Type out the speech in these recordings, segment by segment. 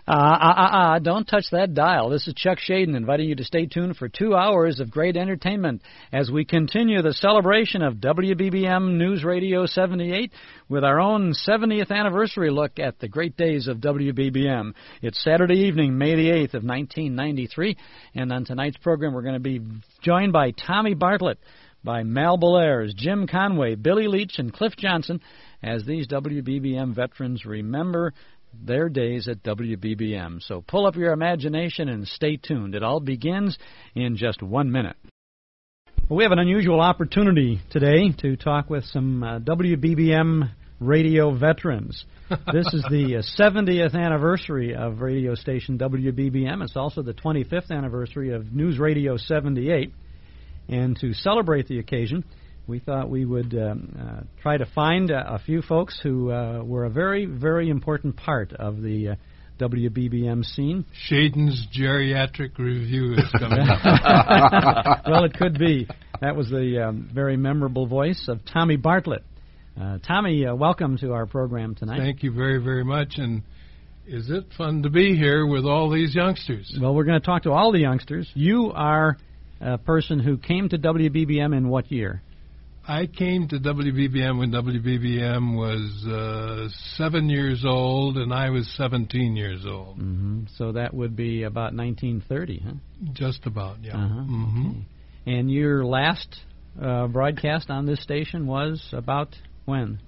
Don't touch that dial. This is Chuck Shaden inviting you to stay tuned for 2 hours of great entertainment as we continue the celebration of WBBM News Radio 78 with our own 70th anniversary look at the great days of WBBM. It's Saturday evening, May the 8th of 1993, and on tonight's program we're going to be joined by Tommy Bartlett, by Mal Belair, Jim Conway, Billy Leach, and Cliff Johnson as these WBBM veterans remember their days at WBBM. So pull up your imagination and stay tuned. It all begins in just 1 minute. Well, we have an unusual opportunity today to talk with some WBBM radio veterans. This is the 70th anniversary of radio station WBBM. It's also the 25th anniversary of News Radio 78. And to celebrate the occasion, we thought we would try to find a few folks who were a very, very important part of the WBBM scene. Shaden's Geriatric Review is coming up. Well, it could be. That was the very memorable voice of Tommy Bartlett. Tommy, welcome to our program tonight. Thank you very, very much. And is it fun to be here with all these youngsters? Well, we're going to talk to all the youngsters. You are a person who came to WBBM in what year? I came to WBBM when WBBM was 7 years old, and I was 17 years old. Mm-hmm. So that would be about 1930, huh? Just about, yeah. Uh-huh. Mm-hmm. Okay. And your last broadcast on this station was about when?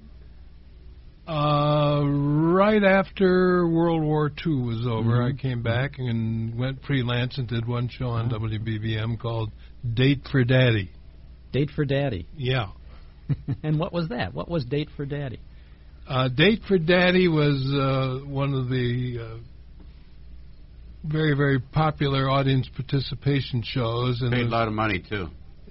Right after World War II was over, I came back and went freelance and did one show on WBBM called Date for Daddy. Date for Daddy. Yeah. And what was that? What was Date for Daddy? Date for Daddy was one of the very, very popular audience participation shows. And paid a lot of money, too.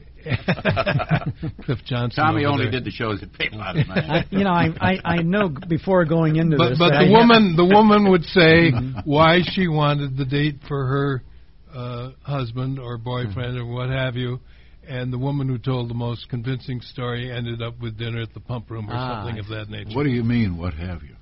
Cliff Johnson. Tommy only did the shows that paid a lot of money. I know before going into this. But the woman would say why she wanted the date for her husband or boyfriend or what have you. And the woman who told the most convincing story ended up with dinner at the pump room or something of that nature. What do you mean, what have you?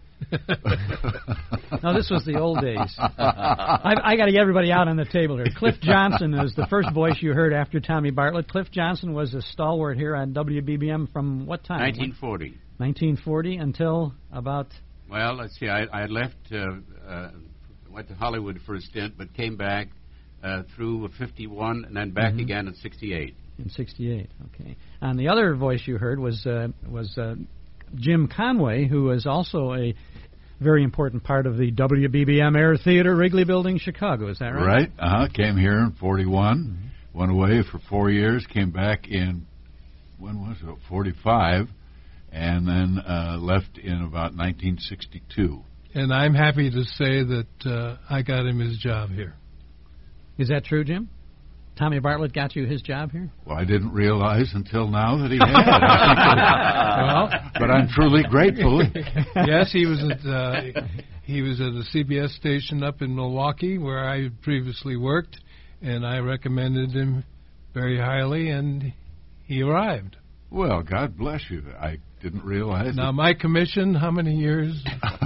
No, this was the old days. I got to get everybody out on the table here. Cliff Johnson is the first voice you heard after Tommy Bartlett. Cliff Johnson was a stalwart here on WBBM from what time? 1940. 1940 until about... Well, let's see. I left, went to Hollywood for a stint, but came back through 51 and then back again in 68. In 68, okay. And the other voice you heard was Jim Conway, who was also a very important part of the WBBM Air Theater, Wrigley Building, Chicago. Is that right? Right. Came here in 41, went away for 4 years, came back in, when was it, 45, and then left in about 1962. And I'm happy to say that I got him his job here. Is that true, Jim? Tommy Bartlett got you his job here? Well, I didn't realize until now that he had. But I'm truly grateful. Yes, he was at a CBS station up in Milwaukee where I had previously worked, and I recommended him very highly, and he arrived. Well, God bless you. I didn't realize. Now, my commission, how many years?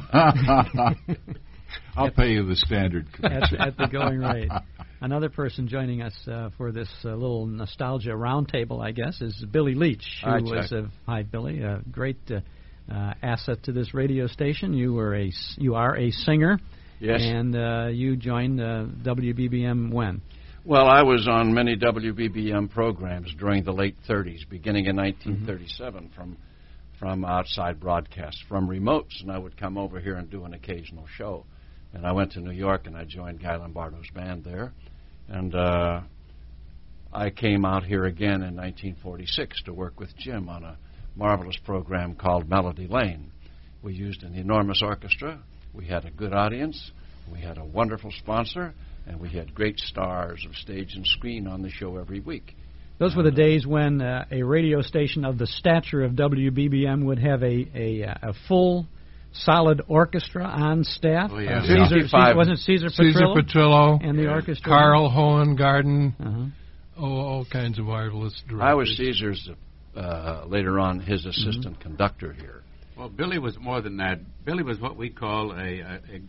I'll pay you the standard commission. At the going rate. Another person joining us for this little nostalgia roundtable, I guess, is Billy Leach, who was hi, Billy, a great asset to this radio station. You are a singer, yes, and you joined WBBM when? Well, I was on many WBBM programs during the late 30s, beginning in 1937, from outside broadcasts, from remotes, and I would come over here and do an occasional show. And I went to New York, and I joined Guy Lombardo's band there. And I came out here again in 1946 to work with Jim on a marvelous program called Melody Lane. We used an enormous orchestra. We had a good audience. We had a wonderful sponsor. And we had great stars of stage and screen on the show every week. Those were the days when a radio station of the stature of WBBM would have a full, solid orchestra on staff. Oh, yeah. Wasn't Caesar Petrillo and the orchestra? Carl Hohengarten. All kinds of marvelous directors. I was Caesar's, later on, his assistant conductor here. Well, Billy was more than that. Billy was what we call a good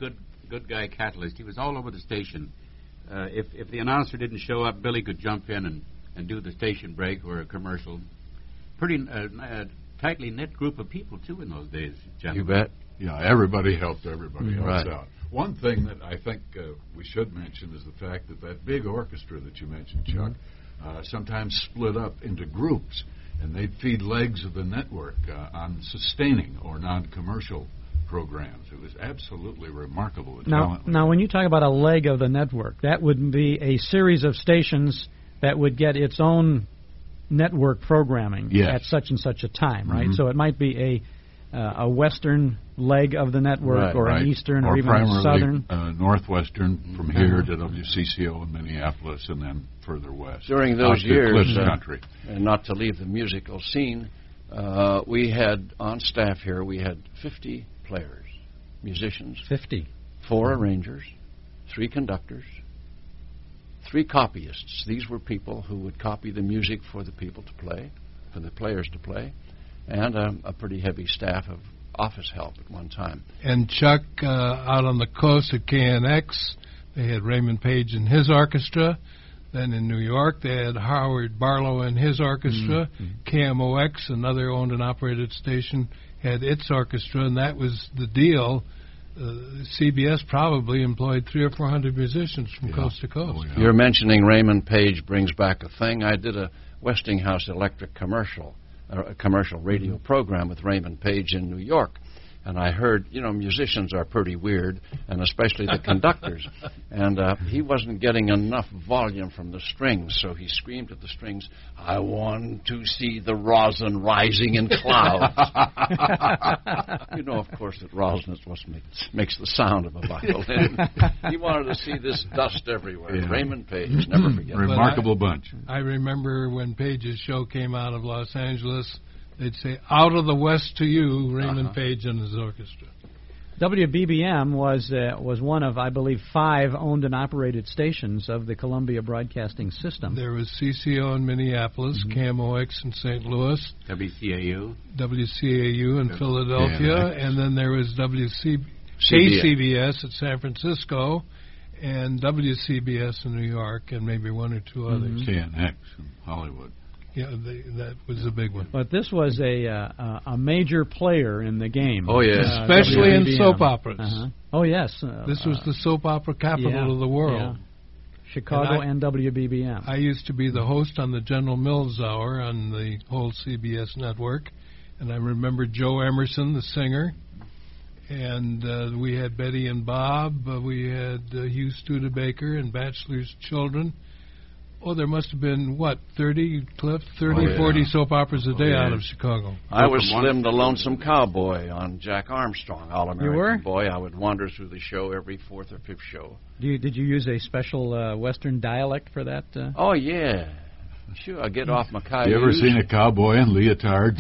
good guy Catalyst. He was all over the station. If the announcer didn't show up, Billy could jump in and do the station break or a commercial. Pretty tightly knit group of people, too, in those days, gentlemen. You bet. Yeah, everybody helped everybody else Right. out. One thing that I think we should mention is the fact that big orchestra that you mentioned, Chuck, sometimes split up into groups, and they'd feed legs of the network on sustaining or non-commercial programs. It was absolutely remarkable. The talent. Now, when you talk about a leg of the network, that would be a series of stations that would get its own network programming Yes. at such and such a time, right? Mhm. So it might be a western leg of the network, Right, or Right. an eastern, or even a primarily, southern. Northwestern from here to WCCO in Minneapolis, and then further west. During out those to years, Cliffs Country. and not to leave the musical scene, we had on staff here, we had 50 players, musicians, 50. 4 arrangers, 3 conductors, 3 copyists. These were people who would copy the music for the people to play, for the players to play, and a pretty heavy staff of office help at one time. And Chuck, out on the coast at KNX, they had Raymond Page and his orchestra. Then in New York, they had Howard Barlow and his orchestra. KMOX, another owned and operated station, had its orchestra, and that was the deal. CBS probably employed 300 or 400 musicians from coast to coast. Oh, yeah. You're mentioning Raymond Page brings back a thing. I did a Westinghouse Electric commercial radio program with Raymond Page in New York. And I heard, musicians are pretty weird, and especially the conductors. And he wasn't getting enough volume from the strings, so he screamed at the strings, "I want to see the rosin rising in clouds." Of course, that rosin is what makes the sound of a violin. He wanted to see this dust everywhere. Yeah. Raymond Page, never forget. Remarkable bunch. I remember when Page's show came out of Los Angeles, they'd say, "Out of the West to you, Raymond Page and his orchestra." WBBM was one of, I believe, 5 owned and operated stations of the Columbia Broadcasting System. There was CCO in Minneapolis, KMOX in St. Louis, WCAU. WCAU in Philadelphia, KNX. and then there was KCBS at San Francisco, and WCBS in New York, and maybe 1 or 2 others. KNX in Hollywood. Yeah, that was a big one. But this was a major player in the game. Oh, yes. Especially in WBBM. soap operas. Oh, yes. This was the soap opera capital of the world. Yeah. Chicago and WBBM. I used to be the host on the General Mills Hour on the whole CBS network, and I remember Joe Emerson, the singer, and we had Betty and Bob, we had Hugh Studebaker and Bachelor's Children. Oh, there must have been, 30, Cliff? 30, 40 soap operas a day out of Chicago. I was Slim the Lonesome Cowboy on Jack Armstrong, All-American You were? Boy. I would wander through the show every 4th or 5th show. Did you use a special Western dialect for that? Oh, yeah. Sure, I get off my cayuse. You ever seen a cowboy in leotards?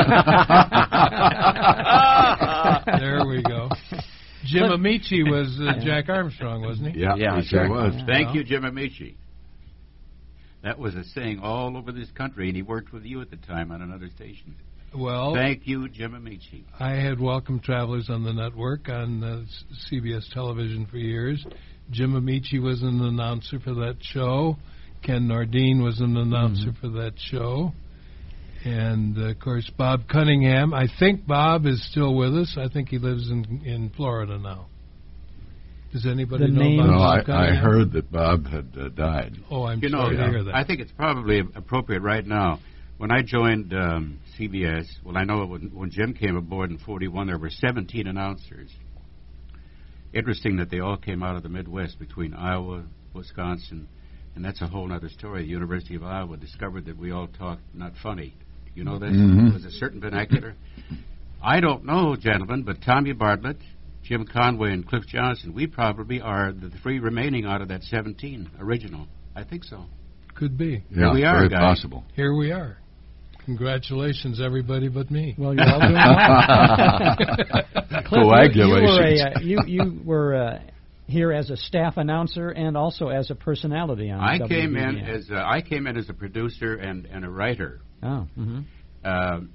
There we go. Jim Amici was Jack Armstrong, wasn't he? Yeah, Yeah, he sure Jack. was. Thank you, Jim Amici. That was a saying all over this country, and he worked with you at the time on another station. Well, Thank you, Jim Amici. I had Welcome Travelers on the network on CBS television for years. Jim Amici was an announcer for that show. Ken Nordine was an announcer for that show. And, of course, Bob Cunningham. I think Bob is still with us. I think he lives in Florida now. Does anybody The know name- about No, Bob I Cunningham? heard that Bob had died. Oh, I'm You know, sorry to hear that. I think it's probably appropriate right now. When I joined CBS, well, I know when Jim came aboard in 41, there were 17 announcers. Interesting that they all came out of the Midwest between Iowa, Wisconsin, and that's a whole other story. The University of Iowa discovered that we all talk not funny. You know this? There's a certain vernacular. I don't know, gentlemen, but Tommy Bartlett, Jim Conway, and Cliff Johnson, we probably are the 3 remaining out of that 17 original. I think so. Could be. Yeah, we are, very guys. possible. Here we are. Congratulations, everybody but me. Well, you're all doing well. Cliff, Coagulations. you were here as a staff announcer and also as a personality on I WBBM. came in as a producer and a writer. Oh, mm-hmm.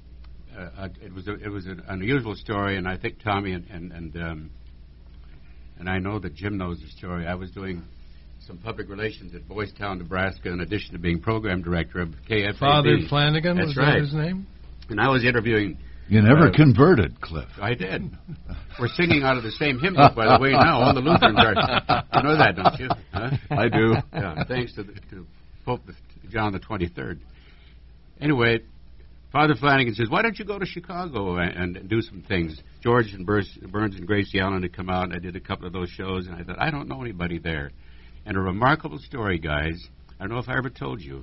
It was an unusual story, and I think Tommy and and I know that Jim knows the story. I was doing some public relations at Boys Town, Nebraska, in addition to being program director of KFAB. Father Flanagan, That's was right. that his name? And I was interviewing... You never converted, Cliff. I did. We're singing out of the same hymn book, by the way, now. All the Lutherans are. You know that, don't you? Huh? I do. Yeah, thanks to Pope John the 23rd. Anyway, Father Flanagan says, why don't you go to Chicago and do some things? George and Burns and Gracie Allen had come out, and I did a couple of those shows, and I thought, I don't know anybody there. And a remarkable story, guys. I don't know if I ever told you.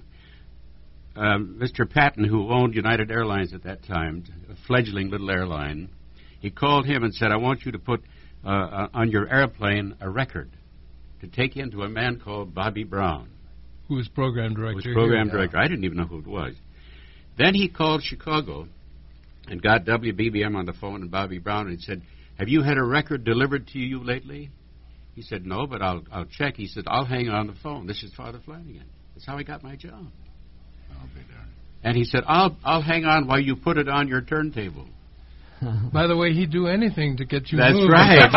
Mr. Patton, who owned United Airlines at that time, a fledgling little airline, he called him and said, I want you to put on your airplane a record to take into a man called Bobby Brown. Who was program director? Who was program director. I didn't even know who it was. Then he called Chicago and got WBBM on the phone and Bobby Brown, and he said, have you had a record delivered to you lately? He said, no, but I'll check. He said, I'll hang on the phone. This is Father Flanagan. That's how I got my job. I'll be darned. And he said, I'll hang on while you put it on your turntable. By the way, he'd do anything to get you That's moved. right.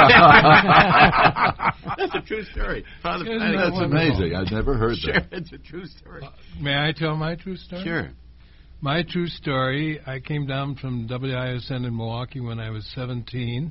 That's a true story. Father Isn't Flanagan. that That's amazing. I've never heard Sure, that. it's a true story. May I tell my true story? Sure. My true story, I came down from WISN in Milwaukee when I was 17,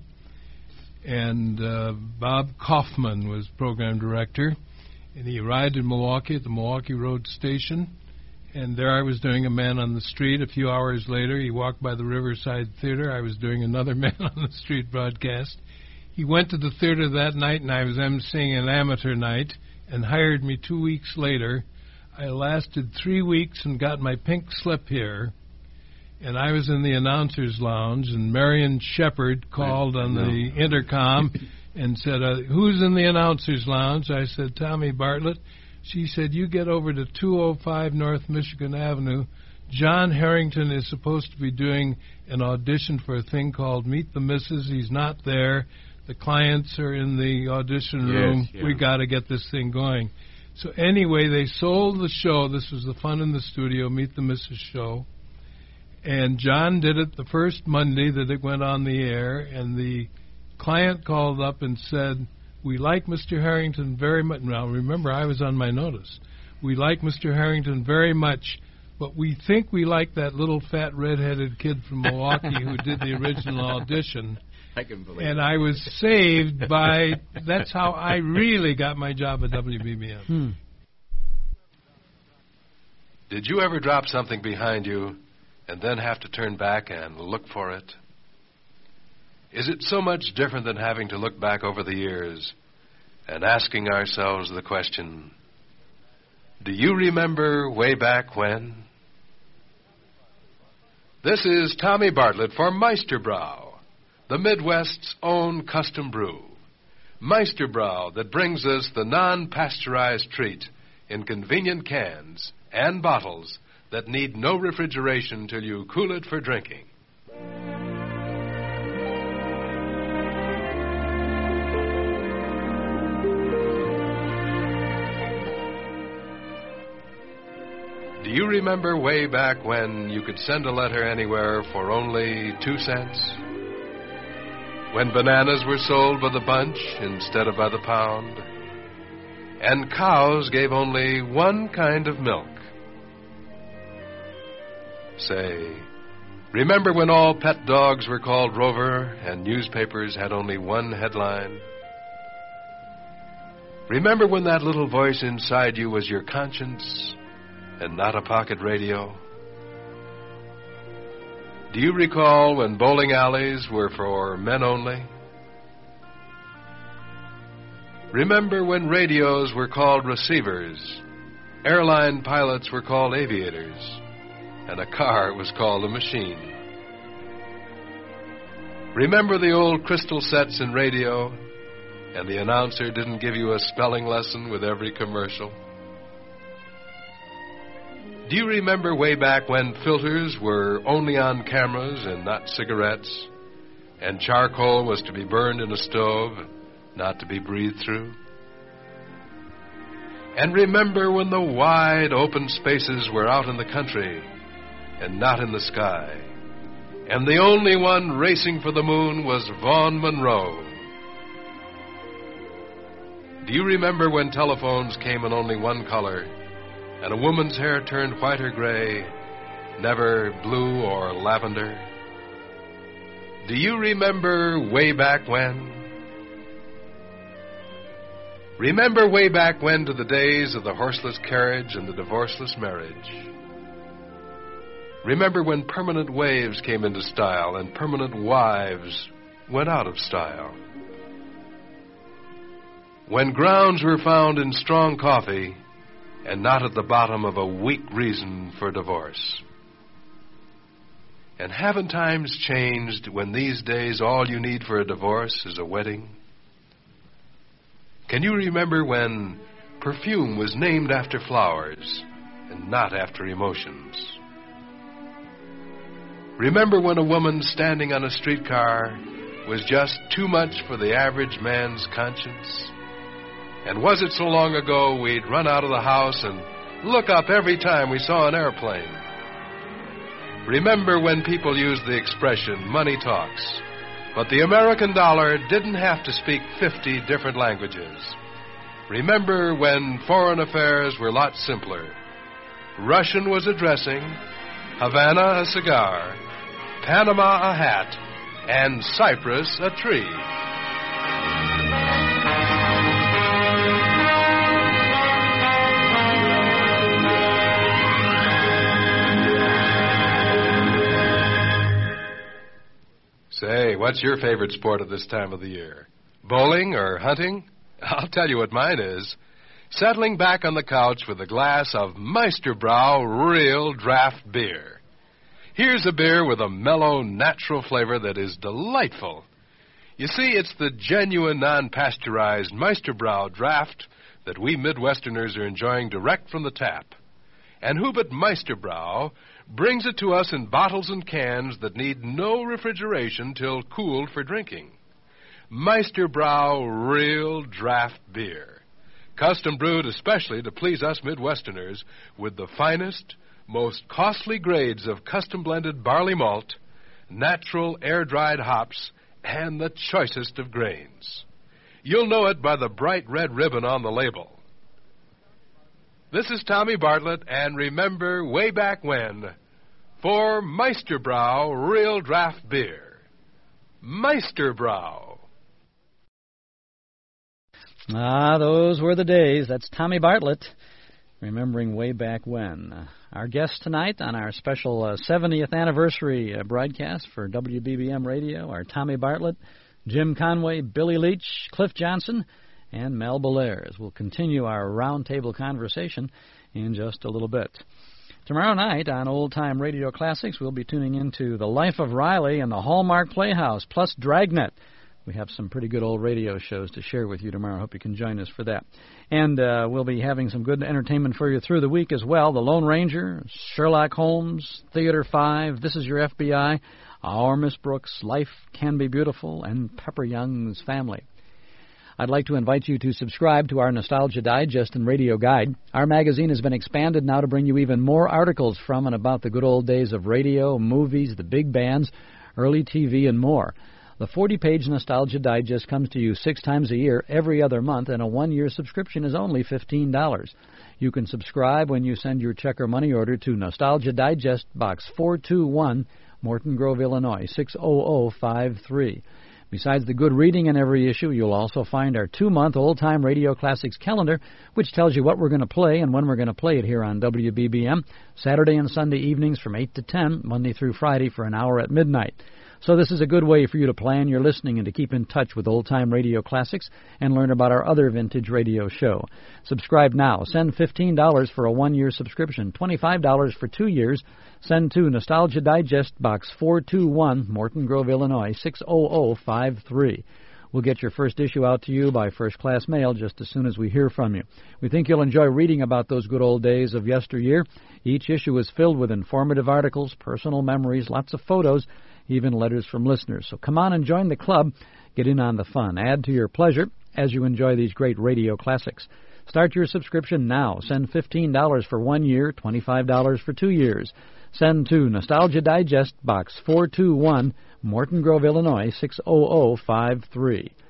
and Bob Kaufman was program director, and he arrived in Milwaukee at the Milwaukee Road Station, and there I was doing a Man on the Street. A few hours later, he walked by the Riverside Theater. I was doing another Man on the Street broadcast. He went to the theater that night, and I was emceeing an amateur night, and hired me 2 weeks later. I lasted 3 weeks and got my pink slip here, and I was in the announcer's lounge, and Marion Shepard called on the intercom and said, who's in the announcer's lounge? I said, Tommy Bartlett. She said, you get over to 205 North Michigan Avenue. John Harrington is supposed to be doing an audition for a thing called Meet the Missus. He's not there. The clients are in the audition room. Yes, yeah. We got to get this thing going. So anyway, they sold the show. This was the Fun in the Studio, Meet the Missus show. And John did it the first Monday that it went on the air, and the client called up and said, we like Mr. Harrington very much. Now, remember, I was on my notice. We like Mr. Harrington very much, but we think we like that little fat red-headed kid from Milwaukee who did the original audition. I can believe And it. I was saved by, that's how I really got my job at WBBM. Did you ever drop something behind you and then have to turn back and look for it? Is it so much different than having to look back over the years and asking ourselves the question, do you remember way back when? This is Tommy Bartlett for Meisterbrau, the Midwest's own custom brew. Meisterbrau that brings us the non-pasteurized treat in convenient cans and bottles that need no refrigeration till you cool it for drinking. Do you remember way back when you could send a letter anywhere for only 2 cents? When bananas were sold by the bunch instead of by the pound? And cows gave only one kind of milk? Say, remember when all pet dogs were called Rover and newspapers had only one headline? Remember when that little voice inside you was your conscience and not a pocket radio? Do you recall when bowling alleys were for men only? Remember when radios were called receivers, airline pilots were called aviators, and a car was called a machine? Remember the old crystal sets in radio, and the announcer didn't give you a spelling lesson with every commercial? Do you remember way back when filters were only on cameras and not cigarettes, and charcoal was to be burned in a stove, not to be breathed through? And remember when the wide open spaces were out in the country and not in the sky, and the only one racing for the moon was Vaughn Monroe? Do you remember when telephones came in only one color, and a woman's hair turned white or gray, never blue or lavender? Do you remember way back when? Remember way back when to the days of the horseless carriage and the divorceless marriage? Remember when permanent waves came into style and permanent wives went out of style? When grounds were found in strong coffee and not at the bottom of a weak reason for divorce? And haven't times changed when these days all you need for a divorce is a wedding? Can you remember when perfume was named after flowers and not after emotions? Remember when a woman standing on a streetcar was just too much for the average man's conscience? And was it so long ago we'd run out of the house and look up every time we saw an airplane? Remember when people used the expression, money talks, but the American dollar didn't have to speak 50 different languages. Remember when foreign affairs were lots simpler. Russian was a dressing, Havana a cigar, Panama a hat, and Cyprus a tree. Say, what's your favorite sport at this time of the year? Bowling or hunting? I'll tell you what mine is. Settling back on the couch with a glass of Meisterbrau real draft beer. Here's a beer with a mellow, natural flavor that is delightful. You see, it's the genuine, non-pasteurized Meisterbrau draft that we Midwesterners are enjoying direct from the tap. And who but Meisterbrau brings it to us in bottles and cans that need no refrigeration till cooled for drinking. Meisterbrau real draft beer, custom brewed especially to please us Midwesterners with the finest, most costly grades of custom blended barley malt, natural air-dried hops, and the choicest of grains. You'll know it by the bright red ribbon on the label. This is Tommy Bartlett, and remember way back when for Meisterbrau real draft beer. Meisterbrau. Ah, those were the days. That's Tommy Bartlett, remembering way back when. Our guest tonight on our special 70th anniversary broadcast for WBBM Radio are Tommy Bartlett, Jim Conway, Billy Leach, Cliff Johnson, and Mel Belair. We'll continue our roundtable conversation in just a little bit. Tomorrow night on Old Time Radio Classics, we'll be tuning into The Life of Riley and the Hallmark Playhouse, plus Dragnet. We have some pretty good old radio shows to share with you tomorrow. I hope you can join us for that. And we'll be having some good entertainment for you through the week as well. The Lone Ranger, Sherlock Holmes, Theater 5, This Is Your FBI, Our Miss Brooks, Life Can Be Beautiful, and Pepper Young's Family. I'd like to invite you to subscribe to our Nostalgia Digest and Radio Guide. Our magazine has been expanded now to bring you even more articles from and about the good old days of radio, movies, the big bands, early TV, and more. The 40-page Nostalgia Digest comes to you 6 times a year, every other month, and a 1-year subscription is only $15. You can subscribe when you send your check or money order to Nostalgia Digest, Box 421, Morton Grove, Illinois, 60053. Besides the good reading in every issue, you'll also find our 2-month old-time Radio Classics calendar, which tells you what we're going to play and when we're going to play it here on WBBM, Saturday and Sunday evenings from 8 to 10, Monday through Friday for an hour at midnight. So this is a good way for you to plan your listening and to keep in touch with old-time Radio Classics and learn about our other vintage radio show. Subscribe now. Send $15 for a 1-year subscription, $25 for 2 years. Send to Nostalgia Digest, Box 421, Morton Grove, Illinois, 60053. We'll get your first issue out to you by first-class mail just as soon as we hear from you. We think you'll enjoy reading about those good old days of yesteryear. Each issue is filled with informative articles, personal memories, lots of photos, even letters from listeners. So come on and join the club. Get in on the fun. Add to your pleasure as you enjoy these great radio classics. Start your subscription now. Send $15 for 1 year, $25 for 2 years. Send to Nostalgia Digest, Box 421, Morton Grove, Illinois, 60053.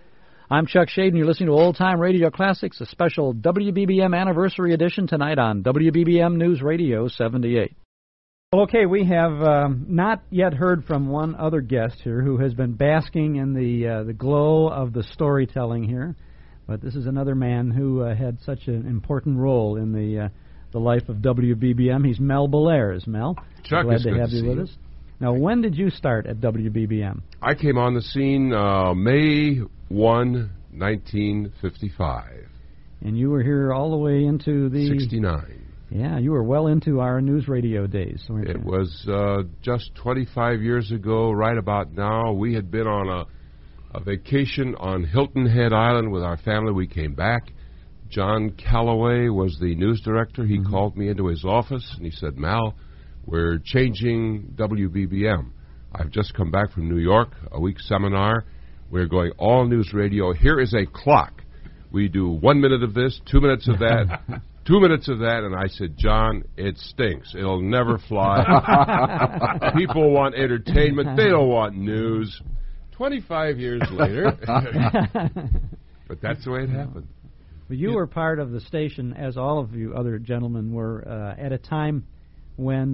I'm Chuck Shade, and you're listening to Old Time Radio Classics, a special WBBM Anniversary Edition tonight on WBBM News Radio 78. Well, okay, we have not yet heard from one other guest here who has been basking in the glow of the storytelling here, but this is another man who had such an important role in the life of WBBM. He's Mel Bellairs. Mel, Chuck, glad it's to good have to you see with you. us. Now, when did you start at WBBM? I came on the scene May 1, 1955. And you were here all the way into the... 69. Yeah, you were well into our news radio days, weren't you? It was just 25 years ago, right about now. We had been on a vacation on Hilton Head Island with our family. We came back. John Calloway was the news director. He called me into his office, and he said, Mal, we're changing WBBM. I've just come back from New York, a week seminar. We're going all news radio. Here is a clock. We do 1 minute of this, 2 minutes of that, 2 minutes of that. And I said, John, it stinks. It'll never fly. People want entertainment. They don't want news. 25 years later. But that's the way it happened. Well, you were part of the station, as all of you other gentlemen were, at a time when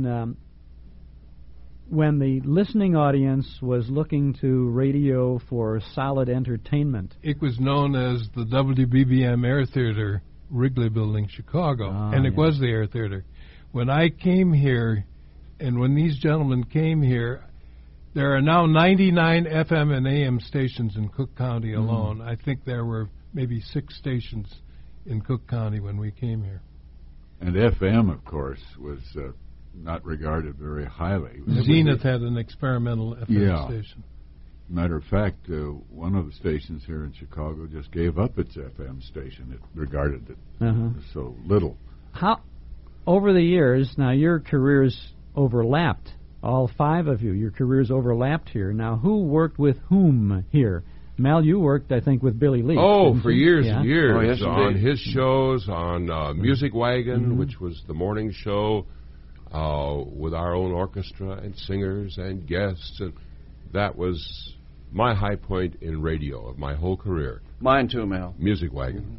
the listening audience was looking to radio for solid entertainment. It was known as the WBBM Air Theater, Wrigley Building, Chicago, and it was the Air Theater. When I came here, and when these gentlemen came here, there are now 99 FM and AM stations in Cook County alone. I think there were maybe 6 stations in Cook County when we came here. And FM, of course, was not regarded very highly. Zenith had an experimental FM station. Matter of fact, one of the stations here in Chicago just gave up its FM station. It regarded it so little. How, over the years, now your careers overlapped, all 5 of you, your careers overlapped here. Now, who worked with whom here? Mel, you worked, I think, with Billy Leach. Oh, for years and years. Oh, yes, on his shows, on Music Wagon, which was the morning show, with our own orchestra and singers and guests. And that was my high point in radio of my whole career. Mine too, Mel. Music Wagon.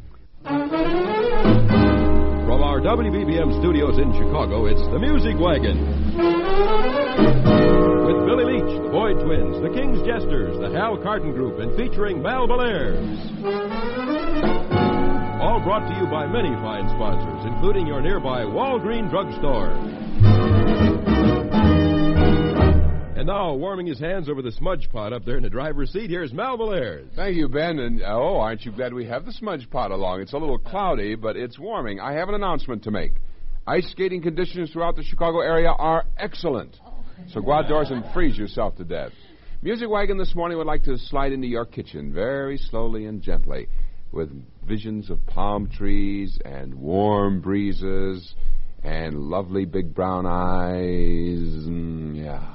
From our WBBM studios in Chicago, it's the Music Wagon. With Billy Leach, the Boyd Twins, the King's Jesters, the Hal Carton Group, and featuring Mel Bellairs. All brought to you by many fine sponsors, including your nearby Walgreen Drugstore. And now, warming his hands over the smudge pot up there in the driver's seat, here's Mel Bellairs. Thank you, Ben. And, aren't you glad we have the smudge pot along? It's a little cloudy, but it's warming. I have an announcement to make. Ice skating conditions throughout the Chicago area are excellent. So go outdoors and freeze yourself to death. Music Wagon this morning would like to slide into your kitchen very slowly and gently with visions of palm trees and warm breezes and lovely big brown eyes. Yeah.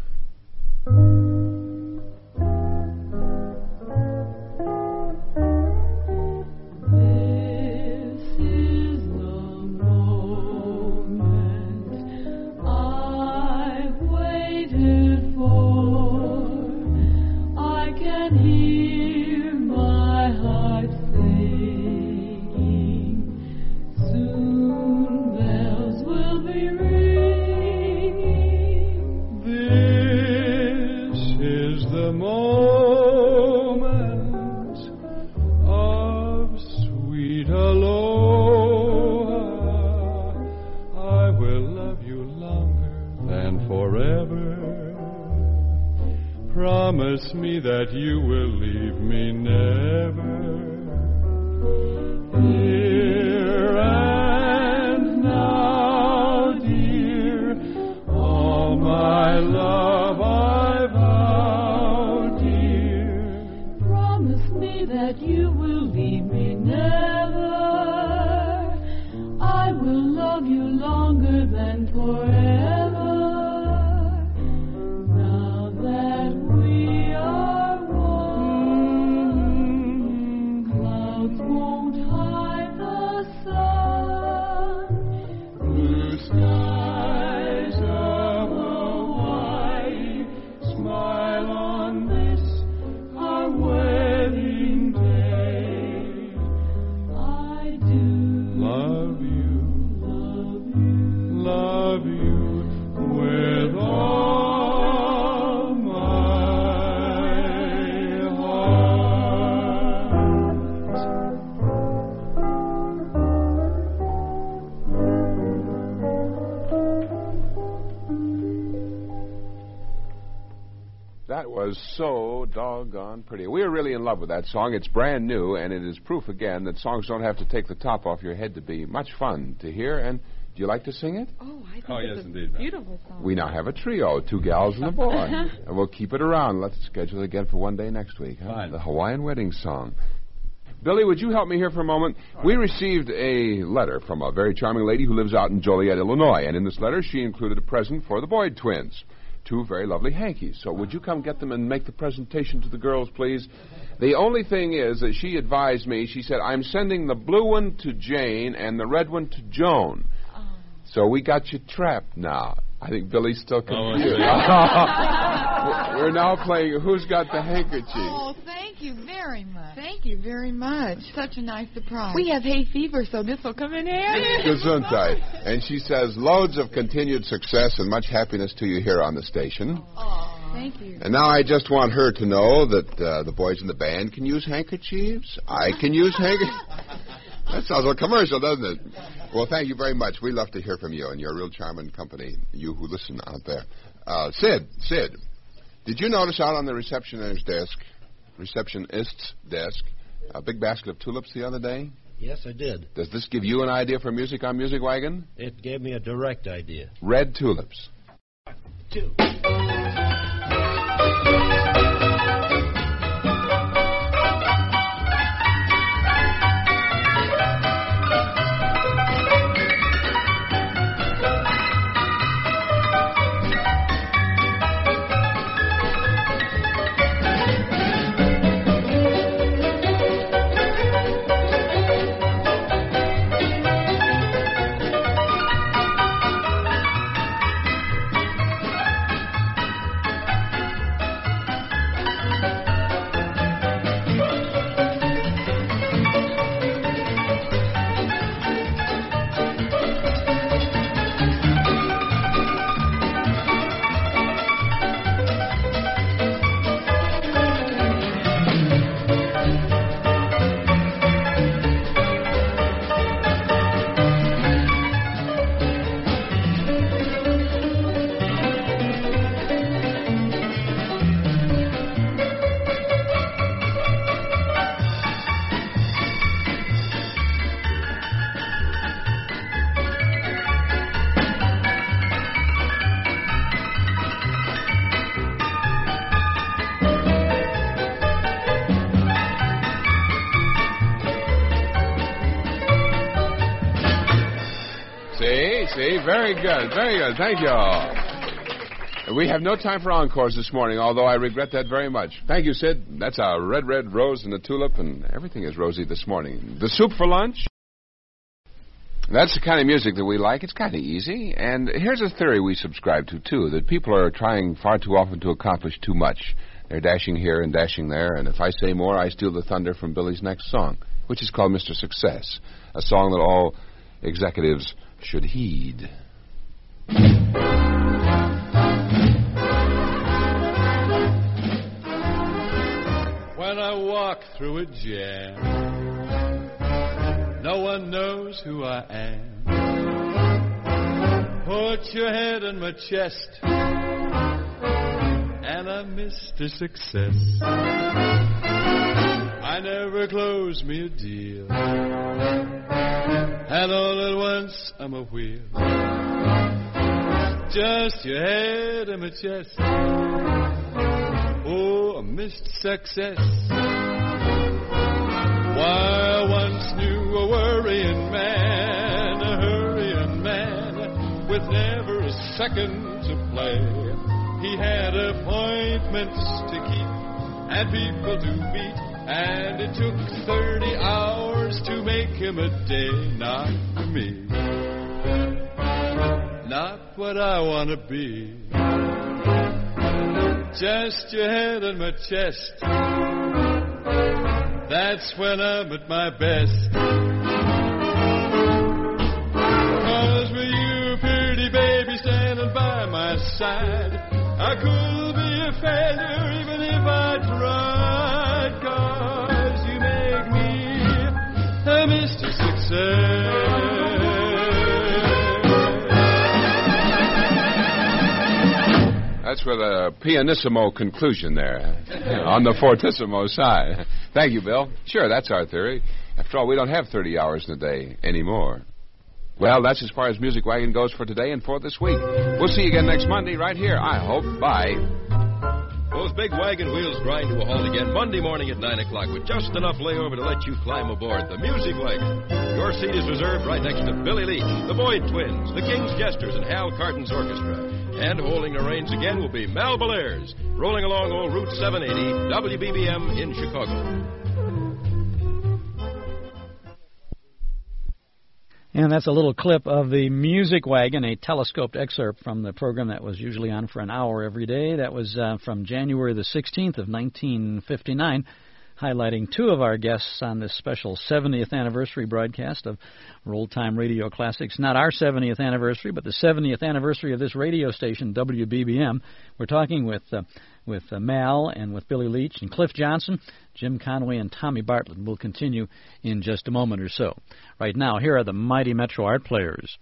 Promise me that you will leave me never. Here and now, dear, all my love I vow, dear. Promise me that you will leave me never. I will love you longer than forever. Smile on this, our wedding day. was so doggone pretty. We were really in love with that song. It's brand new, and it is proof again that songs don't have to take the top off your head to be much fun to hear. And do you like to sing it? Oh, I think yes, it's indeed, a beautiful song. We now have a trio, 2 gals and a boy. And we'll keep it around. Let's schedule it again for one day next week. Huh? Fine. The Hawaiian wedding song. Billy, would you help me here for a moment? We received a letter from a very charming lady who lives out in Joliet, Illinois. And in this letter, she included a present for the Boyd twins. 2 very lovely hankies. So would you come get them and make the presentation to the girls, please? The only thing is that she advised me, she said, I'm sending the blue one to Jane and the red one to Joan. So we got you trapped now. I think Billy's still confused. We're now playing Who's Got the Handkerchief? Oh, thank you very much. Thank you very much. Such a nice surprise. We have hay fever, so this will come in handy. Gesundheit. And she says, loads of continued success and much happiness to you here on the station. Oh, thank you. And now I just want her to know that the boys in the band can use handkerchiefs. I can use handkerchiefs. That sounds like a commercial, doesn't it? Well, thank you very much. We love to hear from you, and you're a real charming company, you who listen out there. Sid, did you notice out on the receptionist's desk, a big basket of tulips the other day? Yes, I did. Does this give you an idea for music on Music Wagon? It gave me a direct idea. Red tulips. 2. See, very good, very good. Thank you all. We have no time for encores this morning, although I regret that very much. Thank you, Sid. That's a red rose and a tulip, and everything is rosy this morning. The soup for lunch? That's the kind of music that we like. It's kind of easy. And here's a theory we subscribe to, too, that people are trying far too often to accomplish too much. They're dashing here and dashing there, and if I say more, I steal the thunder from Billy's next song, which is called Mr. Success, a song that all executives should heed. When I walk through a jam, no one knows who I am. Put your head in my chest, and I'm Mr. Success. I never close me a deal, and all at once I'm a wheel. Just your head in my chest. Oh, I missed success. Why, I once knew a worrying man, a hurrying man, with never a second to play. He had appointments to keep and people to meet, and it took 30 hours to make him a day. Not for me, not what I want to be. Just your head on my chest, that's when I'm at my best. 'Cause with you, pretty baby, standing by my side, I could be a failure even if I tried. 'Cause you make me a Mr. Success. That's with a pianissimo conclusion there, on the fortissimo side. Thank you, Bill. Sure, that's our theory. After all, we don't have 30 hours in a day anymore. Well, that's as far as Music Wagon goes for today and for this week. We'll see you again next Monday right here, I hope. Bye. Those big wagon wheels grind to a halt again Monday morning at 9 o'clock with just enough layover to let you climb aboard the Music Wagon. Your seat is reserved right next to Billy Leach, the Boyd Twins, the King's Jesters, and Hal Carton's orchestra. And holding the reins again will be Mal Belair's, rolling along old Route 780, WBBM in Chicago. And that's a little clip of the Music Wagon, a telescoped excerpt from the program that was usually on for an hour every day. That was from January the 16th of 1959, highlighting two of our guests on this special 70th anniversary broadcast of Old Time Radio Classics. Not our 70th anniversary, but the 70th anniversary of this radio station, WBBM. We're talking with Mal and with Billy Leach and Cliff Johnson, Jim Conway, and Tommy Bartlett. We'll continue in just a moment or so. Right now, here are the mighty Metro Art Players.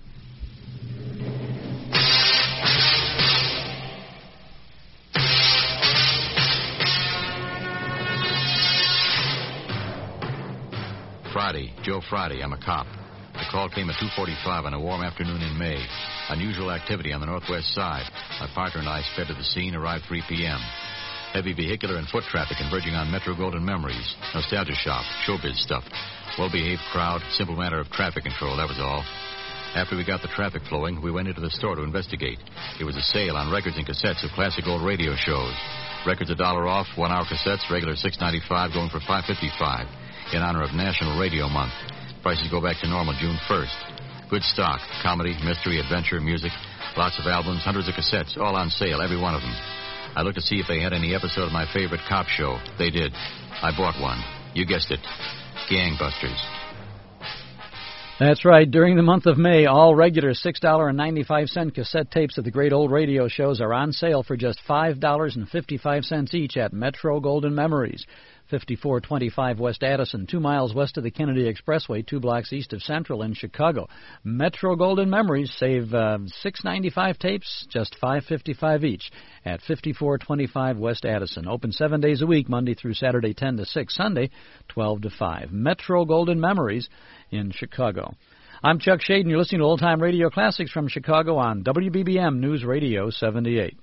Friday, Joe Friday, I'm a cop. The call came at 2:45 on a warm afternoon in May. Unusual activity on the northwest side. My partner and I sped to the scene, arrived 3 p.m. Heavy vehicular and foot traffic converging on Metro Golden Memories. Nostalgia shop, showbiz stuff. Well-behaved crowd, simple matter of traffic control, that was all. After we got the traffic flowing, we went into the store to investigate. It was a sale on records and cassettes of classic old radio shows. Records $1 off, 1 hour cassettes, regular $6.95, going for $5.55 in honor of National Radio Month. Prices go back to normal June 1st. Good stock, comedy, mystery, adventure, music, lots of albums, hundreds of cassettes, all on sale, every one of them. I looked to see if they had any episode of my favorite cop show. They did. I bought one. You guessed it. Gangbusters. That's right. During the month of May, all regular $6.95 cassette tapes of the great old radio shows are on sale for just $5.55 each at Metro Golden Memories. 5425 West Addison, 2 miles west of the Kennedy Expressway, 2 blocks east of Central in Chicago. Metro Golden Memories. Save $6.95 tapes, just $5.55 each at 5425 West Addison. Open 7 days a week, Monday through Saturday, 10 to 6, Sunday, 12 to 5. Metro Golden Memories in Chicago. I'm Chuck Shade, and you're listening to Old Time Radio Classics from Chicago on WBBM News Radio 78.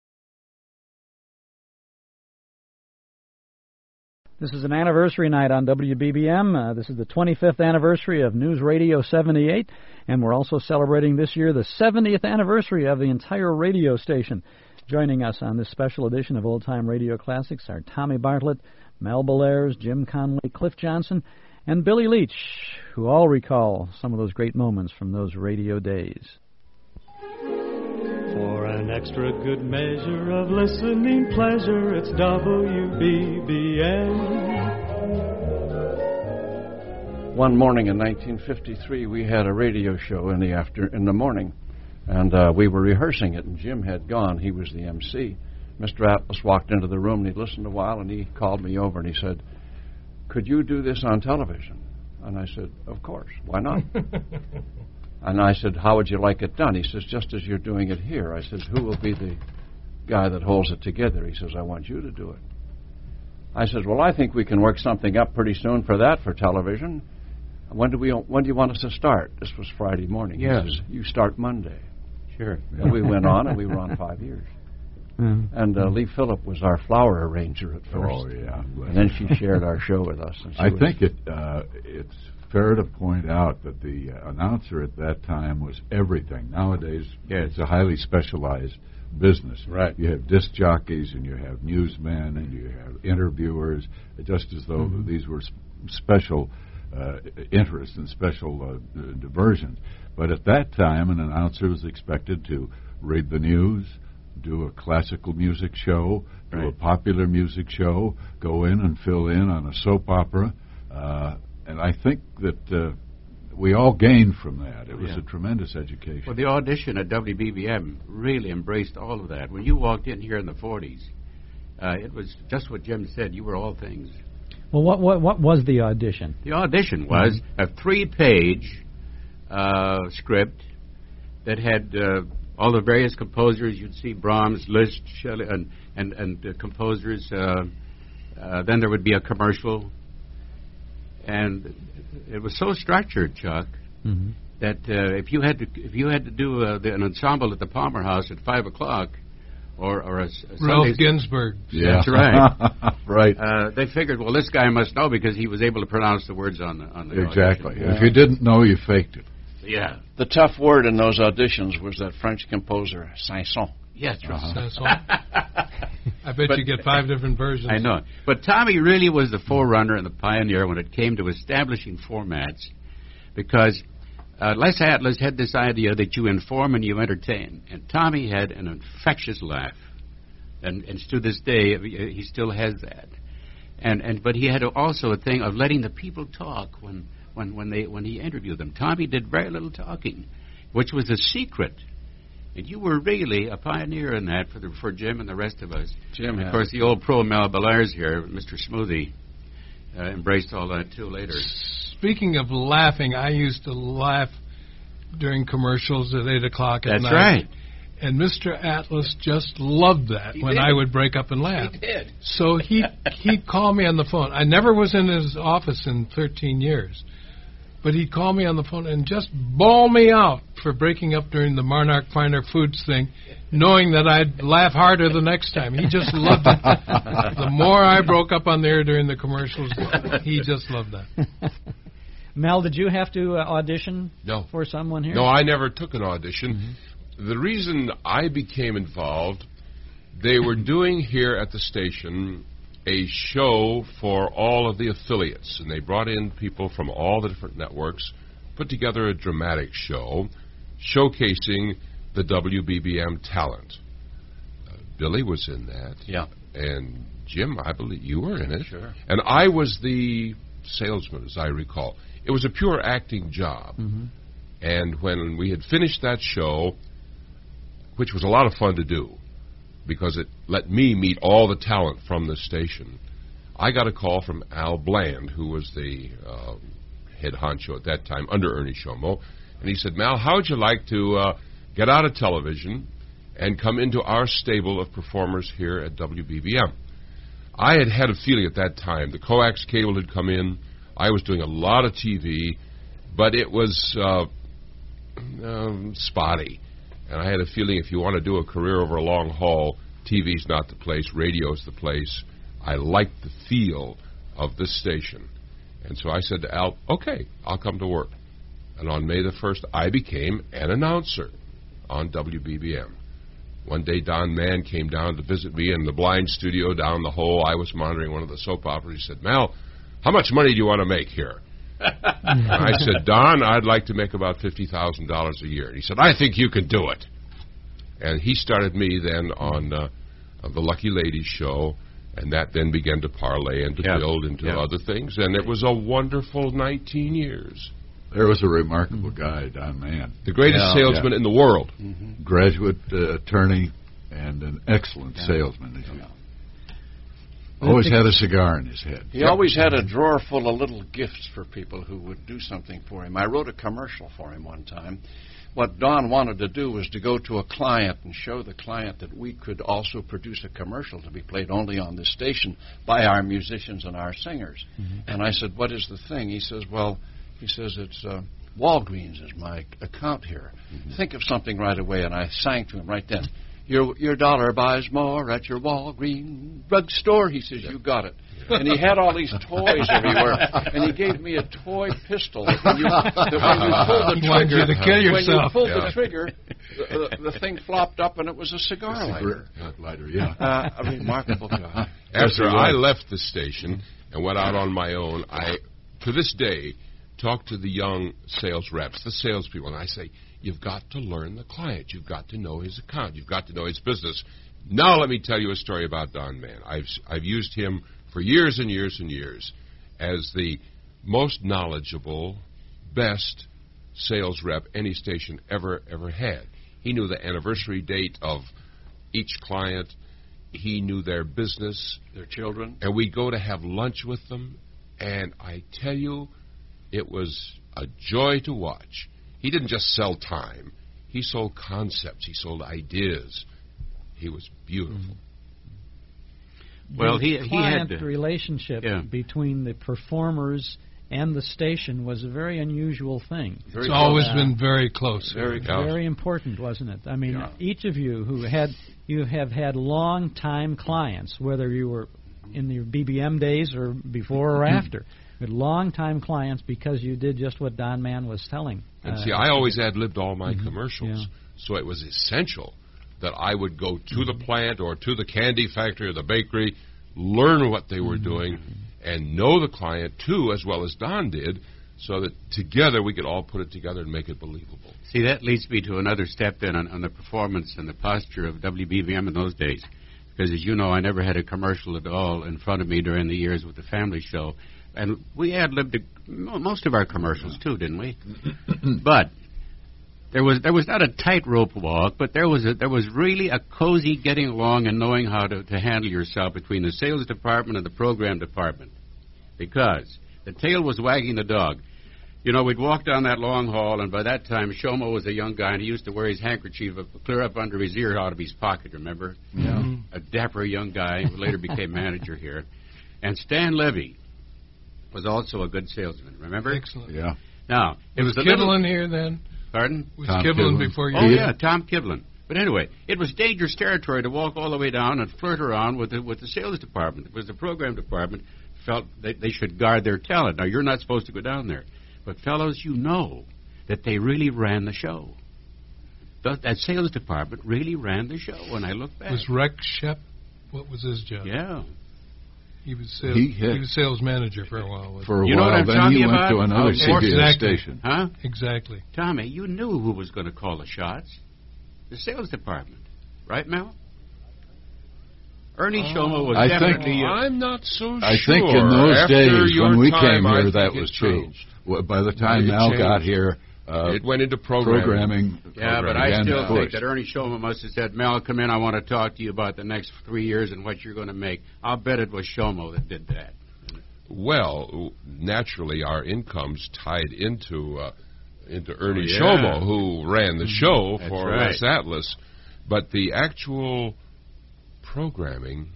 This is an anniversary night on WBBM. This is the 25th anniversary of News Radio 78, and we're also celebrating this year the 70th anniversary of the entire radio station. Joining us on this special edition of Old Time Radio Classics are Tommy Bartlett, Mel Belair's, Jim Conway, Cliff Johnson, and Billy Leach, who all recall some of those great moments from those radio days. For an extra good measure of listening pleasure, it's WBBM. One morning in 1953, we had a radio show in the morning, and we were rehearsing it, and Jim had gone. He was the MC. Mr. Atlas walked into the room, and he listened a while, and he called me over, and he said, "Could you do this on television?" And I said, "Of course. Why not?" And I said, "How would you like it done?" He says, "Just as you're doing it here." I said, "Who will be the guy that holds it together?" He says, "I want you to do it." I said, "Well, I think we can work something up pretty soon for that for television. When do you want us to start?" This was Friday morning. Yes. He says, "You start Monday." Sure. And we went on, and we were on 5 years. Mm-hmm. And Lee Phillip was our flower arranger at first. Oh, yeah. And then she shared our show with us. And I think it's fair to point out that the announcer at that time was everything. Nowadays, it's a highly specialized business. Right. You have disc jockeys, and you have newsmen, and you have interviewers, just as though these were special interests and special diversions. But at that time, an announcer was expected to read the news, do a classical music show, do a popular music show, go in and fill in on a soap opera. And I think that we all gained from that. It was a tremendous education. Well, the audition at WBBM really embraced all of that. When you walked in here in the 40s, it was just what Jim said. You were all things. Well, what was the audition? The audition was a 3-page script that had all the various composers. You'd see Brahms, Liszt, Shelley, and composers. Then there would be a commercial, and it was so structured, Chuck, that if you had to do an ensemble at the Palmer House at 5 o'clock, or a Ralph Ginsburg. Yeah. That's right. Right. They figured, well, this guy must know because he was able to pronounce the words on the Exactly. audition. If you didn't know, you faked it. Yeah. The tough word in those auditions was that French composer, Saint-Saëns. Yes, I bet you get 5 different versions. I know. But Tommy really was the forerunner and the pioneer when it came to establishing formats, because Les Atlas had this idea that you inform and you entertain. And Tommy had an infectious laugh. And to this day, he still has that. But he had also a thing of letting the people talk when he interviewed them. Tommy did very little talking, which was a secret. And you were really a pioneer in that for Jim and the rest of us. Jim, of course, the old pro Mel Bellairs here, Mr. Smoothie, embraced all that too later. Speaking of laughing, I used to laugh during commercials at 8 o'clock at night. That's right. And Mr. Atlas just loved that when I would break up and laugh. He did. So he'd call me on the phone. I never was in his office in 13 years. But he'd call me on the phone and just bawl me out for breaking up during the Monarch Finer Foods thing, knowing that I'd laugh harder the next time. He just loved it. The more I broke up on the air during the commercials, he just loved that. Mel, did you have to audition No. for someone here? No, I never took an audition. The reason I became involved, they were doing here at the station a show for all of the affiliates, and they brought in people from all the different networks, put together a dramatic show showcasing the WBBM talent. Billy was in that. Yeah. And Jim, I believe you were in it. Sure. And I was the salesman, as I recall. It was a pure acting job. And when we had finished that show, which was a lot of fun to do, because it let me meet all the talent from the station, I got a call from Al Bland, who was the head honcho at that time, under Ernie Shomo, and he said, Mal, how would you like to get out of television and come into our stable of performers here at WBBM? I had a feeling at that time. The coax cable had come in. I was doing a lot of TV, but it was spotty. And I had a feeling if you want to do a career over a long haul, TV's not the place, radio's the place. I liked the feel of this station. And so I said to Al, okay, I'll come to work. And on May the 1st, I became an announcer on WBBM. One day, Don Mann came down to visit me in the blind studio down the hall. I was monitoring one of the soap operas. He said, Mal, how much money do you want to make here? And I said, Don, I'd like to make about $50,000 a year. And he said, I think you can do it. And he started me then on the Lucky Ladies show, and that then began to parlay and to build into other things. And it was a wonderful 19 years. There was a remarkable guy, Don Mann. The greatest salesman in the world. Graduate attorney and an excellent salesman. Always had a cigar in his head. He always had a drawer full of little gifts for people who would do something for him. I wrote a commercial for him one time. What Don wanted to do was to go to a client and show the client that we could also produce a commercial to be played only on this station by our musicians and our singers. And I said, what is the thing? He says, it's Walgreens is my account here. Think of something right away. And I sang to him right then. Your dollar buys more at your Walgreens drugstore. He says, you got it. And he had all these toys everywhere. And he gave me a toy pistol. That when you pulled the trigger, the thing flopped up and it was a cigar lighter. A remarkable guy. After I left the station and went out on my own, I, to this day, talk to the young sales reps, the salespeople, and I say, you've got to learn the client. You've got to know his account. You've got to know his business. Now let me tell you a story about Don Mann. I've used him for years and years and years as the most knowledgeable, best sales rep any station ever had. He knew the anniversary date of each client. He knew their business. Their children. And we'd go to have lunch with them, and I tell you, it was a joy to watch. He didn't just sell time. He sold concepts. He sold ideas. He was beautiful. Well, the he client had relationship between the performers and the station was a very unusual thing. It's always been very close. Very important, wasn't it? I mean, each of you you have had long-time clients, whether you were in your BBM days or before or after. With long-time clients because you did just what Don Mann was telling. And see, I always ad-libbed all my commercials, so it was essential that I would go to the plant or to the candy factory or the bakery, learn what they were doing, and know the client, too, as well as Don did, so that together we could all put it together and make it believable. See, that leads me to another step then on the performance and the posture of WBBM in those days. Because, as you know, I never had a commercial at all in front of me during the years with the family show. And we ad-libbed most of our commercials, too, didn't we? But there was not a tightrope walk, but there was really a cozy getting along and knowing how to handle yourself between the sales department and the program department. Because the tail was wagging the dog. You know, we'd walk down that long hall, and by that time, Shomo was a young guy, and he used to wear his handkerchief clear up under his ear out of his pocket, remember? Yeah. A dapper young guy who later became manager here. And Stan Levy was also a good salesman, remember? Excellent. Yeah. Now, it was Kivlin here then? Pardon? Was Kivlin before you? Oh, yeah, Tom Kivlin. But anyway, it was dangerous territory to walk all the way down and flirt around with the sales department. It was the program department felt they should guard their talent. Now, you're not supposed to go down there. But, fellows, you know that they really ran the show. That sales department really ran the show when I look back. Was Rex Shep, what was his job? Yeah. He was sales manager for a while. For a while, then he went to another CBS station. Huh? Exactly. Tommy, you knew who was going to call the shots. The sales department. Right, Mel? Ernie Shomo was definitely... I'm not so sure. I think in those days when we came here, that was changed. By the time Mel got here... it went into programming. Yeah, but I still think that Ernie Shomo must have said, Mel, come in, I want to talk to you about the next 3 years and what you're going to make. I'll bet it was Shomo that did that. Well, naturally, our incomes tied into Ernie Shomo, who ran the show for Los Atlas. But the actual programming,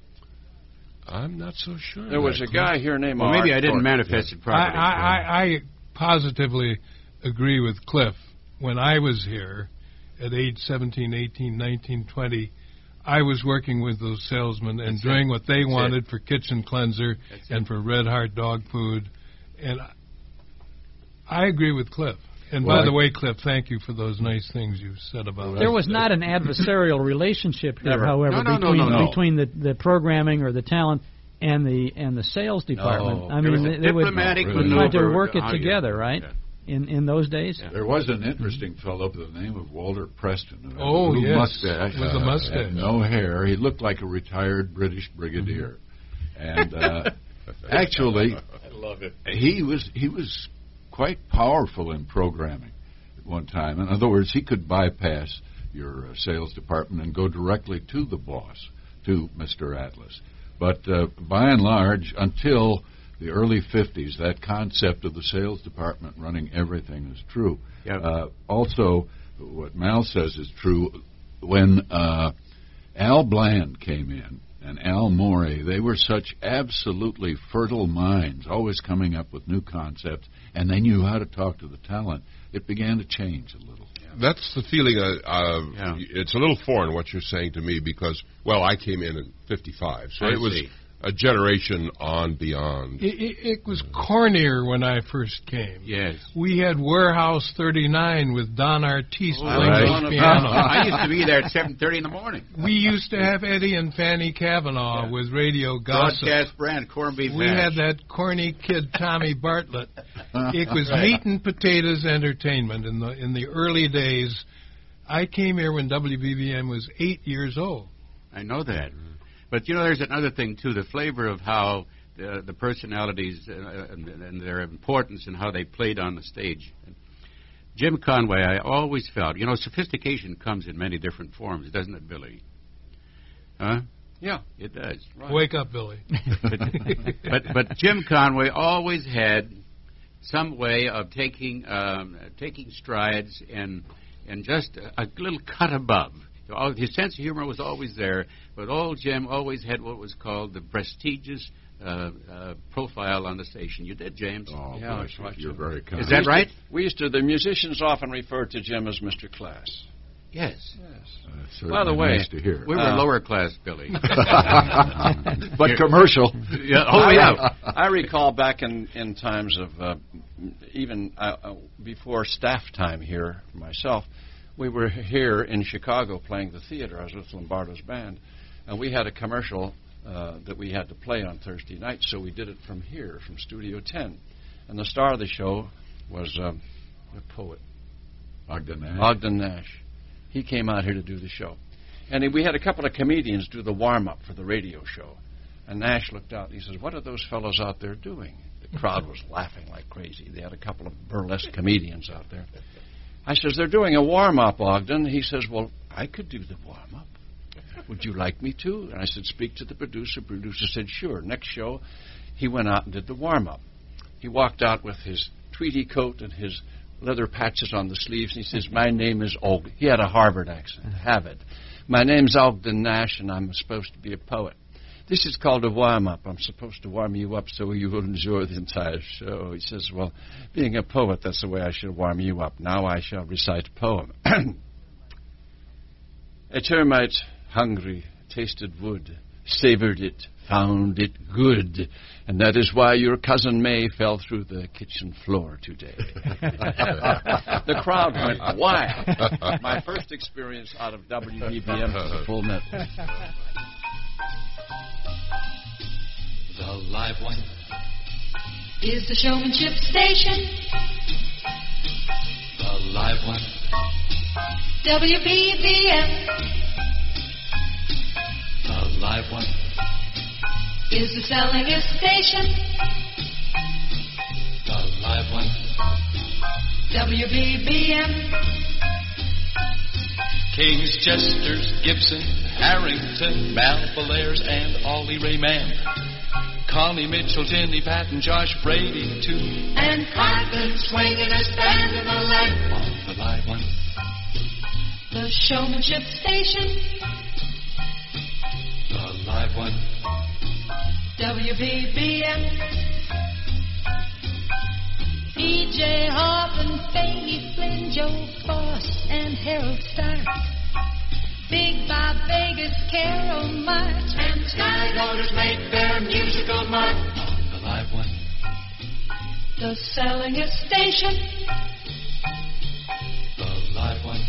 I'm not so sure. There was a guy here named Maybe Art I didn't Thornton. manifest it properly. I positively agree with Cliff. When I was here at age 17, 18, 19, 20, I was working with those salesmen and doing what they wanted for Kitchen Cleanser and for Red Heart dog food. And I agree with Cliff. And by the way, Cliff, thank you for those nice things you said about us. There was not an adversarial relationship here, however, between the programming or the talent and the sales department. I mean, they would try to work it together, right? Yeah. In those days, there was an interesting fellow by the name of Walter Preston. Oh, yes, mustache, with a mustache, no hair. He looked like a retired British brigadier, and actually, I love it. He was quite powerful in programming at one time. In other words, he could bypass your sales department and go directly to the boss, to Mr. Atlas. But by and large, until the early 50s, that concept of the sales department running everything is true. Yep. Also, what Mal says is true. When Al Bland came in and Al Morey, they were such absolutely fertile minds, always coming up with new concepts, and they knew how to talk to the talent. It began to change a little. That's the feeling. It's a little foreign what you're saying to me because, well, I came in 55, so it was a generation on beyond. It was cornier when I first came. Yes. We had Warehouse 39 with Don Artiste playing the piano. I used to be there at 7:30 in the morning. We used to have Eddie and Fanny Kavanaugh with Radio Gossip. Broadcast brand, corned beef We hash. had that corny kid Tommy Bartlett. It was meat and potatoes entertainment in the early days. I came here when WBBM was 8 years old. I know that. But, you know, there's another thing, too, the flavor of how the personalities and their importance and how they played on the stage. Jim Conway, I always felt, you know, sophistication comes in many different forms, doesn't it, Billy? Huh? Yeah. It does. Right. Wake up, Billy. but Jim Conway always had some way of taking strides and and just a little cut above. His sense of humor was always there, but old Jim always had what was called the prestigious profile on the station. You did, James? Oh, yeah, you're very kind. Is that right? The musicians often referred to Jim as Mr. Class. Yes. By the way, nice to hear. We were lower class, Billy. But commercial. Yeah. Oh, yeah. I recall back in times of even before staff time here myself, we were here in Chicago playing the theater. I was with Lombardo's band, and we had a commercial that we had to play on Thursday night, so we did it from here, from Studio 10. And the star of the show was a poet, Ogden Nash. He came out here to do the show. And we had a couple of comedians do the warm-up for the radio show. And Nash looked out and he says, "What are those fellows out there doing?" The crowd was laughing like crazy. They had a couple of burlesque comedians out there. I says, "They're doing a warm-up, Ogden." He says, "Well, I could do the warm-up. Would you like me to?" And I said, "Speak to the producer." Producer said, "Sure." Next show, he went out and did the warm-up. He walked out with his tweedy coat and his leather patches on the sleeves, and he says, "My name is Ogden." He had a Harvard accent. Have it. "My name's Ogden Nash, and I'm supposed to be a poet. This is called a warm-up. I'm supposed to warm you up so you will enjoy the entire show." He says, "Well, being a poet, that's the way I should warm you up. Now I shall recite a poem." A termite, hungry, tasted wood, savored it, found it good, and that is why your cousin May fell through the kitchen floor today. The crowd went wild. My first experience out of WBBM was a full network. The live one is the showmanship station. The live one, WBBM. The live one is the sellingest station. The live one, WBBM. Kings, Chesters, Gibson, Harrington, Mal Belair's, and Ollie Rayman. Connie Mitchell, Jenny Patton, Josh Brady, too. And Cartman swinging a stand in the lamp on the live one. The showmanship station. The live one, WBBM. E.J. Hoffman, Faye Flynn, Joe Foss, and Harold Stark. Big Bob Vegas, Carol March, and Sky Daughters make their musical mark on the live one. The sellingest station. The live one,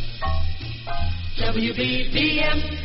WBBM.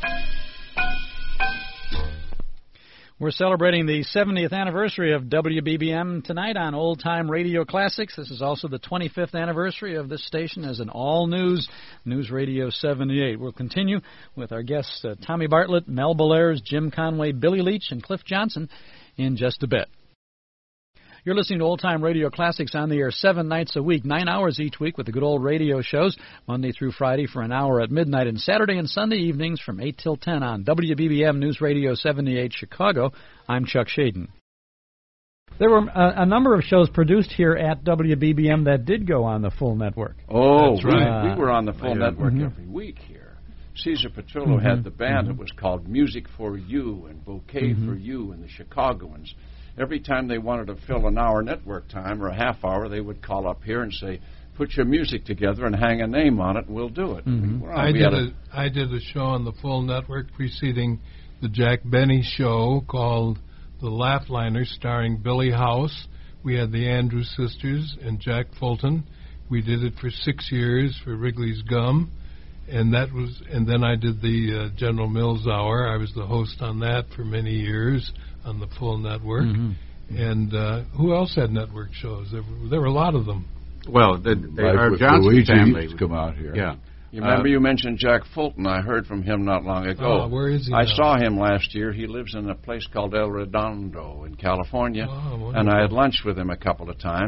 We're celebrating the 70th anniversary of WBBM tonight on Old Time Radio Classics. This is also the 25th anniversary of this station as an all-news News Radio 78. We'll continue with our guests Tommy Bartlett, Mel Bellairs, Jim Conway, Billy Leach, and Cliff Johnson in just a bit. You're listening to Old Time Radio Classics on the air 7 nights a week, 9 hours each week with the good old radio shows, Monday through Friday for an hour at midnight, and Saturday and Sunday evenings from 8 till 10 on WBBM News Radio 78 Chicago. I'm Chuck Shaden. There were a number of shows produced here at WBBM that did go on the full network. Oh, that's right. We were on the full network every week here. Cesar Petrillo had the band that was called Music for You and Bouquet for You and the Chicagoans. Every time they wanted to fill an hour network time or a half hour, they would call up here and say, "Put your music together and hang a name on it, and we'll do it." I did a show on the full network preceding the Jack Benny show called The Laugh-Liners, starring Billy House. We had the Andrews Sisters and Jack Fulton. We did it for 6 years for Wrigley's Gum, and then I did the General Mills Hour. I was the host on that for many years on the full network. And who else had network shows? There were a lot of them. Well, our Johnson family come out here. Yeah. You remember you mentioned Jack Fulton. I heard from him not long ago. Where is he I now? saw him last year. He lives in a place called El Redondo in California, and I had lunch with him a couple of times.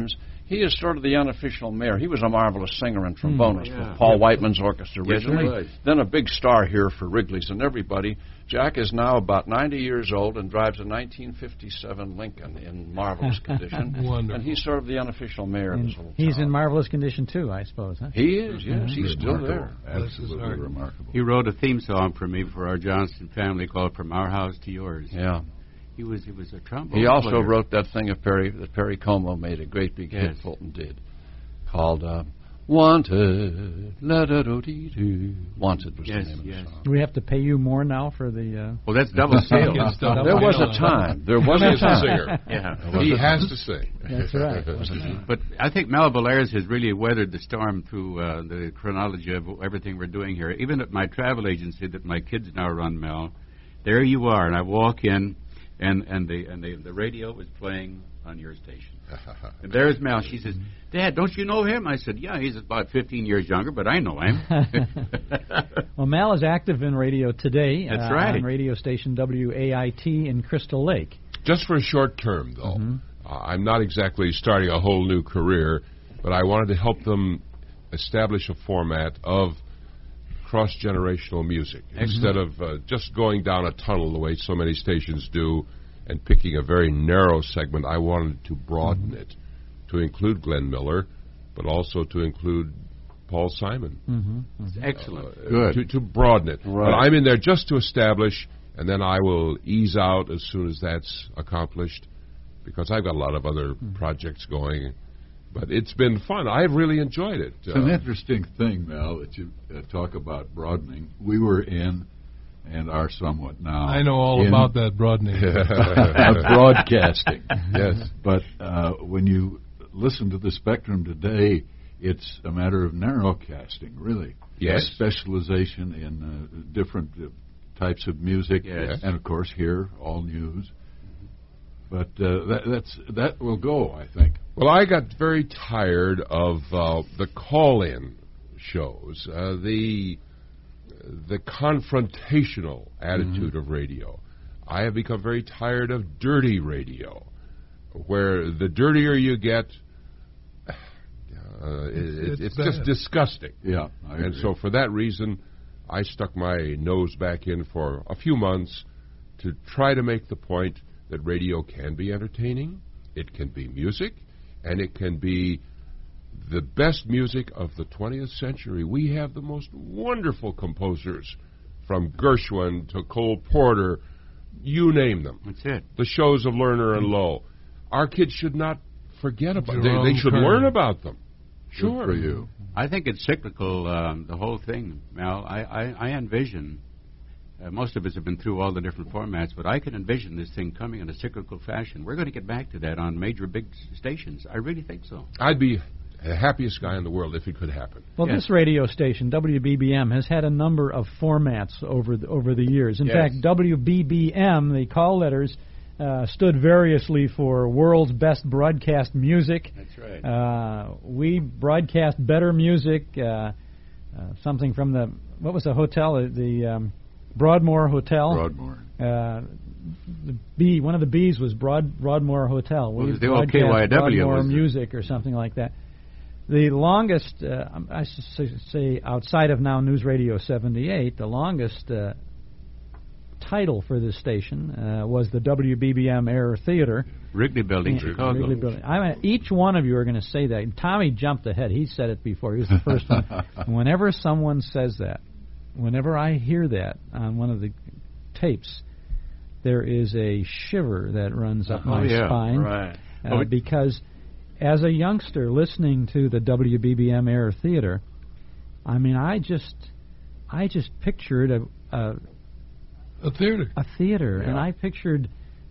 He is sort of the unofficial mayor. He was a marvelous singer in Trombonist with Paul Whiteman's orchestra originally. Yes, then a big star here for Wrigley's and everybody. Jack is now about 90 years old and drives a 1957 Lincoln in marvelous condition. Wonderful. And he's sort of the unofficial mayor of this little He's town. in marvelous condition, too, I suppose, huh? He is, yes. He's still there. Absolutely remarkable. He wrote a theme song for me for our Johnston family called "From Our House to Yours." Yeah. He was a trombone. He also player. wrote that thing of Perry Como made a great big hit. Fulton did, called "Wanted." La-da-do-dee-doo. Wanted was the name of the song. Do we have to pay you more now for the? Well, that's double sale. There was a time. There was a time. Singer. Yeah, He has to sing. That's right. But I think Mel Belaires has really weathered the storm through the chronology of everything we're doing here. Even at my travel agency that my kids now run, Mel, there you are, and I walk in, and the radio was playing on your station. And there's Mel. She says, "Dad, don't you know him?" I said, "Yeah, he's about 15 years younger, but I know him." Well, Mel is active in radio today. That's right. On radio station WAIT in Crystal Lake. Just for a short term, though. I'm not exactly starting a whole new career, but I wanted to help them establish a format of cross-generational music. Instead of just going down a tunnel the way so many stations do and picking a very narrow segment, I wanted to broaden it to include Glenn Miller, but also to include Paul Simon. Excellent. Good. To broaden it. Right. But I'm in there just to establish, and then I will ease out as soon as that's accomplished, because I've got a lot of other projects going. But it's been fun. I've really enjoyed it. It's an interesting thing, Mel, that you talk about broadening. We were in, and are somewhat now. I know all about that broadening. Broadcasting. Yes. But when you listen to the spectrum today, it's a matter of narrowcasting, really. Yes. Specialization in different types of music. Yes. And, of course, here, all news. But that will go, I think. Well, I got very tired of the call-in shows, the confrontational attitude of radio. I have become very tired of dirty radio, where the dirtier you get, it's just disgusting. Yeah, I agree. And so for that reason, I stuck my nose back in for a few months to try to make the point that radio can be entertaining, it can be music, and it can be the best music of the 20th century. We have the most wonderful composers, from Gershwin to Cole Porter, you name them. That's it. The shows of Lerner and Lowe. Our kids should not forget about them. They should Kern. learn about them. Good for you. I think it's cyclical, the whole thing, Mel. I envision, most of us have been through all the different formats, but I can envision this thing coming in a cyclical fashion. We're going to get back to that on major big stations. I really think so. I'd be the happiest guy in the world if it could happen. Well, this radio station, WBBM, has had a number of formats over the years. In fact, WBBM, the call letters, stood variously for World's Best Broadcast Music. That's right. We broadcast better music. Something from the, what was the hotel? The Broadmoor Hotel. Broadmoor. One of the B's was Broadmoor Hotel. Well, We it was the broadcast OKYW, Broadmoor was it? music or something like that. The longest, I should say, outside of now News Radio 78, the longest title for this station was the WBBM Air Theater. Wrigley Building, Chicago. Wrigley Building. Each one of you are going to say that. Tommy jumped ahead. He said it before. He was the first one. Whenever someone says that, whenever I hear that on one of the tapes, there is a shiver that runs up my spine. Right. Because as a youngster listening to the WBBM Air Theater, I mean, I just pictured a theater, and I pictured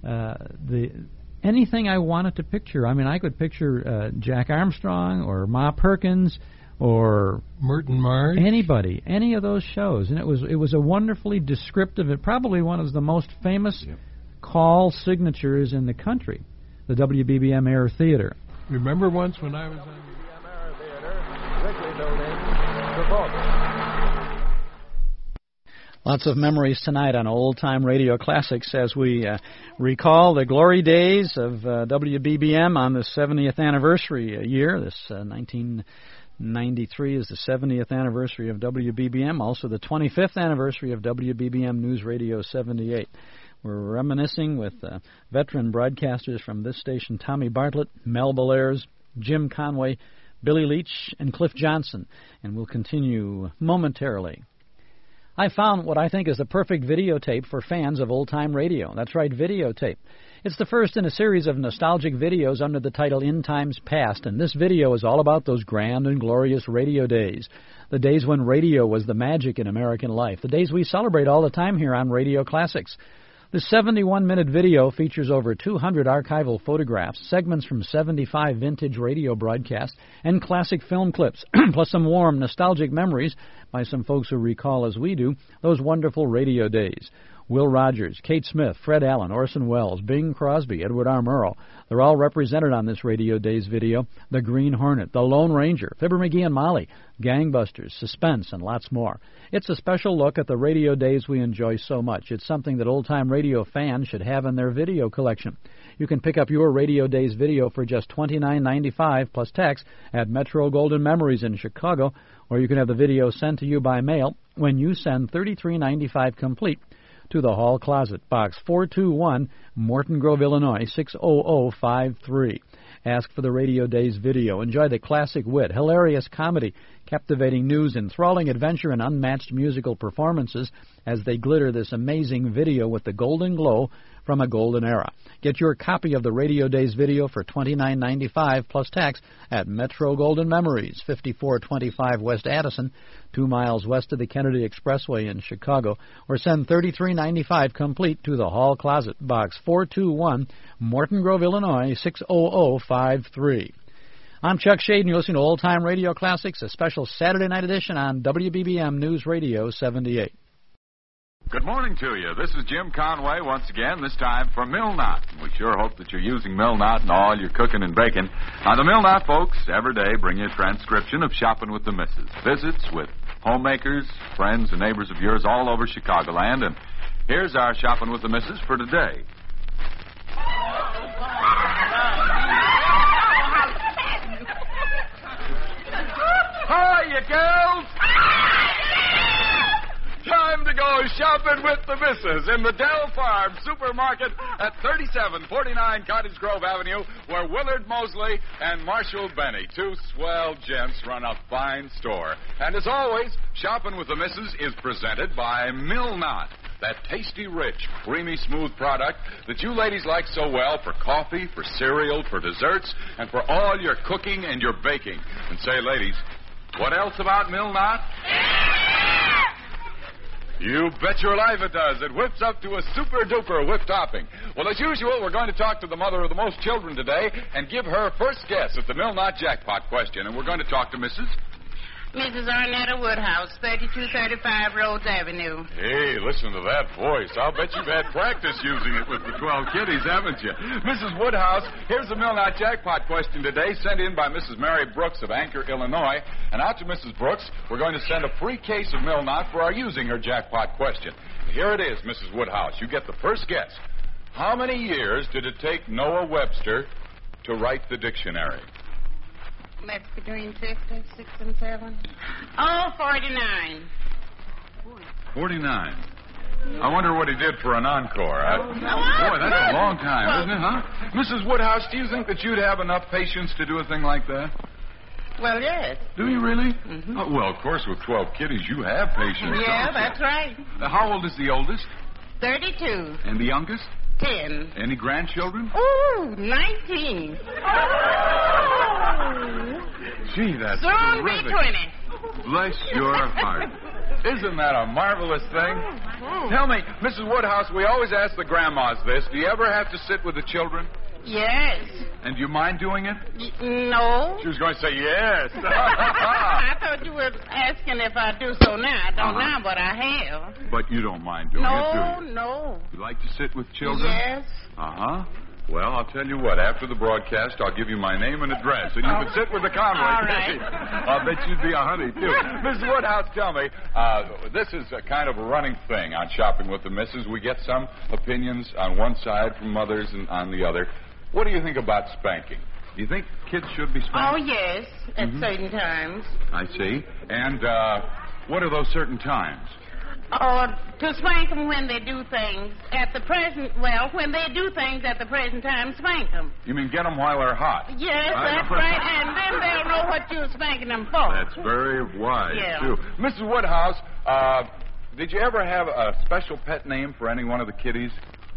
anything I wanted to picture. I mean, I could picture Jack Armstrong or Ma Perkins or Merton Marge, anybody, any of those shows, and it was a wonderfully descriptive, probably one of the most famous call signatures in the country, the WBBM Air Theater. Remember once when I was on WBBM Air Theater, Wrigley Building, Chicago. Lots of memories tonight on Old Time Radio Classics as we recall the glory days of WBBM on the 70th anniversary year. This 1993 is the 70th anniversary of WBBM, also the 25th anniversary of WBBM News Radio 78. We're reminiscing with veteran broadcasters from this station, Tommy Bartlett, Mel Bellairs, Jim Conway, Billy Leach, and Cliff Johnson, and we'll continue momentarily. I found what I think is the perfect videotape for fans of old-time radio. That's right, videotape. It's the first in a series of nostalgic videos under the title In Times Past, and this video is all about those grand and glorious radio days, the days when radio was the magic in American life, the days we celebrate all the time here on Radio Classics. The 71-minute video features over 200 archival photographs, segments from 75 vintage radio broadcasts, and classic film clips, plus some warm, nostalgic memories by some folks who recall, as we do, those wonderful radio days. Will Rogers, Kate Smith, Fred Allen, Orson Welles, Bing Crosby, Edward R. Murrow. They're all represented on this Radio Days video. The Green Hornet, The Lone Ranger, Fibber McGee and Molly, Gangbusters, Suspense, and lots more. It's a special look at the radio days we enjoy so much. It's something that old-time radio fans should have in their video collection. You can pick up your Radio Days video for just $29.95 plus tax at Metro Golden Memories in Chicago, or you can have the video sent to you by mail when you send $33.95 complete to the Hall Closet, Box 421, Morton Grove, Illinois, 60053. Ask for the Radio Days video. Enjoy the classic wit, hilarious comedy, captivating news, enthralling adventure, and unmatched musical performances as they glitter this amazing video with the golden glow from a golden era. Get your copy of the Radio Days video for $29.95 plus tax at Metro Golden Memories, 5425 West Addison, 2 miles west of the Kennedy Expressway in Chicago, or send $33.95 complete to the Hall Closet, Box 421, Morton Grove, Illinois, 60053. I'm Chuck Shade, and you're listening to Old Time Radio Classics, a special Saturday night edition on WBBM News Radio 78. Good morning to you. This is Jim Conway once again, this time for Milnot. We sure hope that you're using Milnot in all your cooking and baking. Now, the Milnot folks every day bring you a transcription of Shopping with the Missus. Visits with homemakers, friends, and neighbors of yours all over Chicagoland. And here's our Shopping with the Missus for today. Hiya, girls! Time to go shopping with the missus in the Dell Farm Supermarket at 3749 Cottage Grove Avenue, where Willard Mosley and Marshall Benny, two swell gents, run a fine store. And as always, Shopping with the Missus is presented by Milnot, that tasty, rich, creamy, smooth product that you ladies like so well for coffee, for cereal, for desserts, and for all your cooking and your baking. And say, ladies, what else about Milnot? You bet your life it does. It whips up to a super-duper whip topping. Well, as usual, we're going to talk to the mother of the most children today and give her first guess at the Milnot jackpot question. And we're going to talk to Mrs. Arnetta Woodhouse, 3235 Rhodes Avenue. Hey, listen to that voice. I'll bet you've had practice using it with the 12 kiddies, haven't you? Mrs. Woodhouse, here's the Milnot jackpot question today, sent in by Mrs. Mary Brooks of Anchor, Illinois. And out to Mrs. Brooks, we're going to send a free case of Milnot for our using her jackpot question. Here it is, Mrs. Woodhouse. You get the first guess. How many years did it take Noah Webster to write the dictionary? That's between 50, 6, and 7. Oh, 49. 49. I wonder what he did for an encore. Boy, that's a long time, isn't it, huh? Mrs. Woodhouse, do you think that you'd have enough patience to do a thing like that? Well, yes. Do you really? Mm-hmm. Oh, well, of course, with 12 kiddies, you have patience. Yeah, that's right. How old is the oldest? 32. And the youngest? 10. Any grandchildren? Ooh, 19. Gee, that's soon terrific. Be 20. Bless your heart. Isn't that a marvelous thing? Tell me, Mrs. Woodhouse, we always ask the grandmas this. Do you ever have to sit with the children? Yes. And do you mind doing it? No. She was going to say yes. I thought you were asking if I do so now. I don't now, but I have. But you don't mind doing it, do you? No. You like to sit with children? Yes. Uh-huh. Well, I'll tell you what. After the broadcast, I'll give you my name and address, and you can sit with the Conway. All right. I'll bet you'd be a honey, too. Mrs. Woodhouse, tell me, this is a kind of a running thing on Shopping with the Missus. We get some opinions on one side from others and on the other. What do you think about spanking? Do you think kids should be spanked? Oh, yes, at certain times. I see. And what are those certain times? Or to spank them when they do things at the present, when they do things at the present time, spank them. You mean get them while they're hot? Yes, that's right, and then they'll know what you're spanking them for. That's very wise, Yeah. too. Mrs. Woodhouse, did you ever have a special pet name for any one of the kiddies?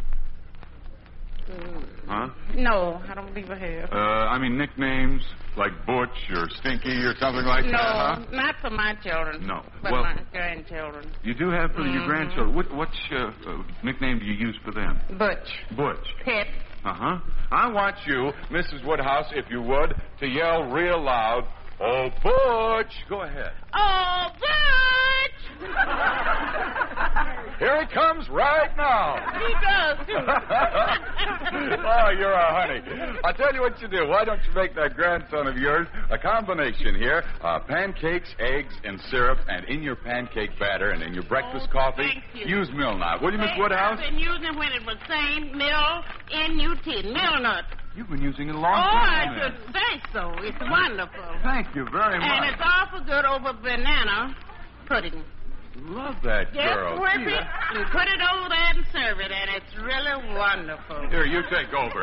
Huh? No, I don't believe I have. I mean nicknames like Butch or Stinky or something like that, huh? No, not for my children. No. But Well, my grandchildren. you do have for your grandchildren. What nickname do you use for them? Butch. Butch. Pet. Uh-huh. I want you, Mrs. Woodhouse, if you would, to yell real loud, "Oh, Butch!" Go ahead. Oh, Butch! Here he comes right now. He does, too. Oh, you're a honey. I'll tell you what you do. Why don't you make that grandson of yours a combination here? Pancakes, eggs, and syrup, and in your pancake batter and in your breakfast coffee, thank you. use Milnut. Will you, Miss Woodhouse? I've been using it when it was same Milnut. Milnut. You've been using it a long Oh, time. I should think so. It's wonderful. Thank you very much. And it's awful good over banana pudding. Love that Yes, girl. worth Gee, it. You put it over there and serve it, and it's really wonderful. Here, you take over.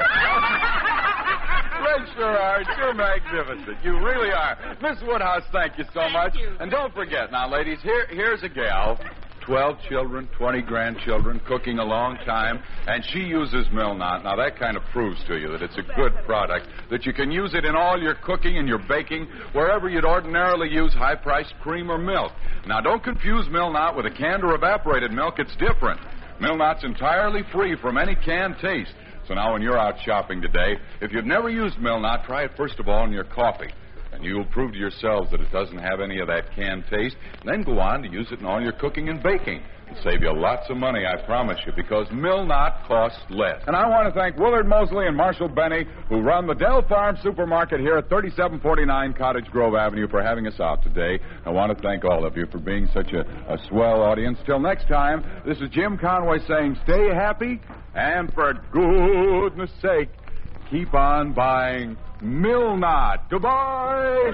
They sure are. You're magnificent. You really are. Miss Woodhouse, thank you so much. you. And don't forget, now, ladies, here's a gal, 12 children, 20 grandchildren, cooking a long time, and she uses Milnut. Now, that kind of proves to you that it's a good product, that you can use it in all your cooking and your baking, wherever you'd ordinarily use high-priced cream or milk. Now, don't confuse Milnut with a canned or evaporated milk. It's different. Milnut's entirely free from any canned taste. So now when you're out shopping today, if you've never used Milnut, try it first of all in your coffee. And you'll prove to yourselves that it doesn't have any of that canned taste. And then go on to use it in all your cooking and baking. It'll save you lots of money, I promise you, because Milnut costs less. And I want to thank Willard Mosley and Marshall Benny, who run the Dell Farm Supermarket here at 3749 Cottage Grove Avenue, for having us out today. I want to thank all of you for being such a swell audience. Till next time, this is Jim Conway saying stay happy, and for goodness sake, keep on buying Milnut. Goodbye!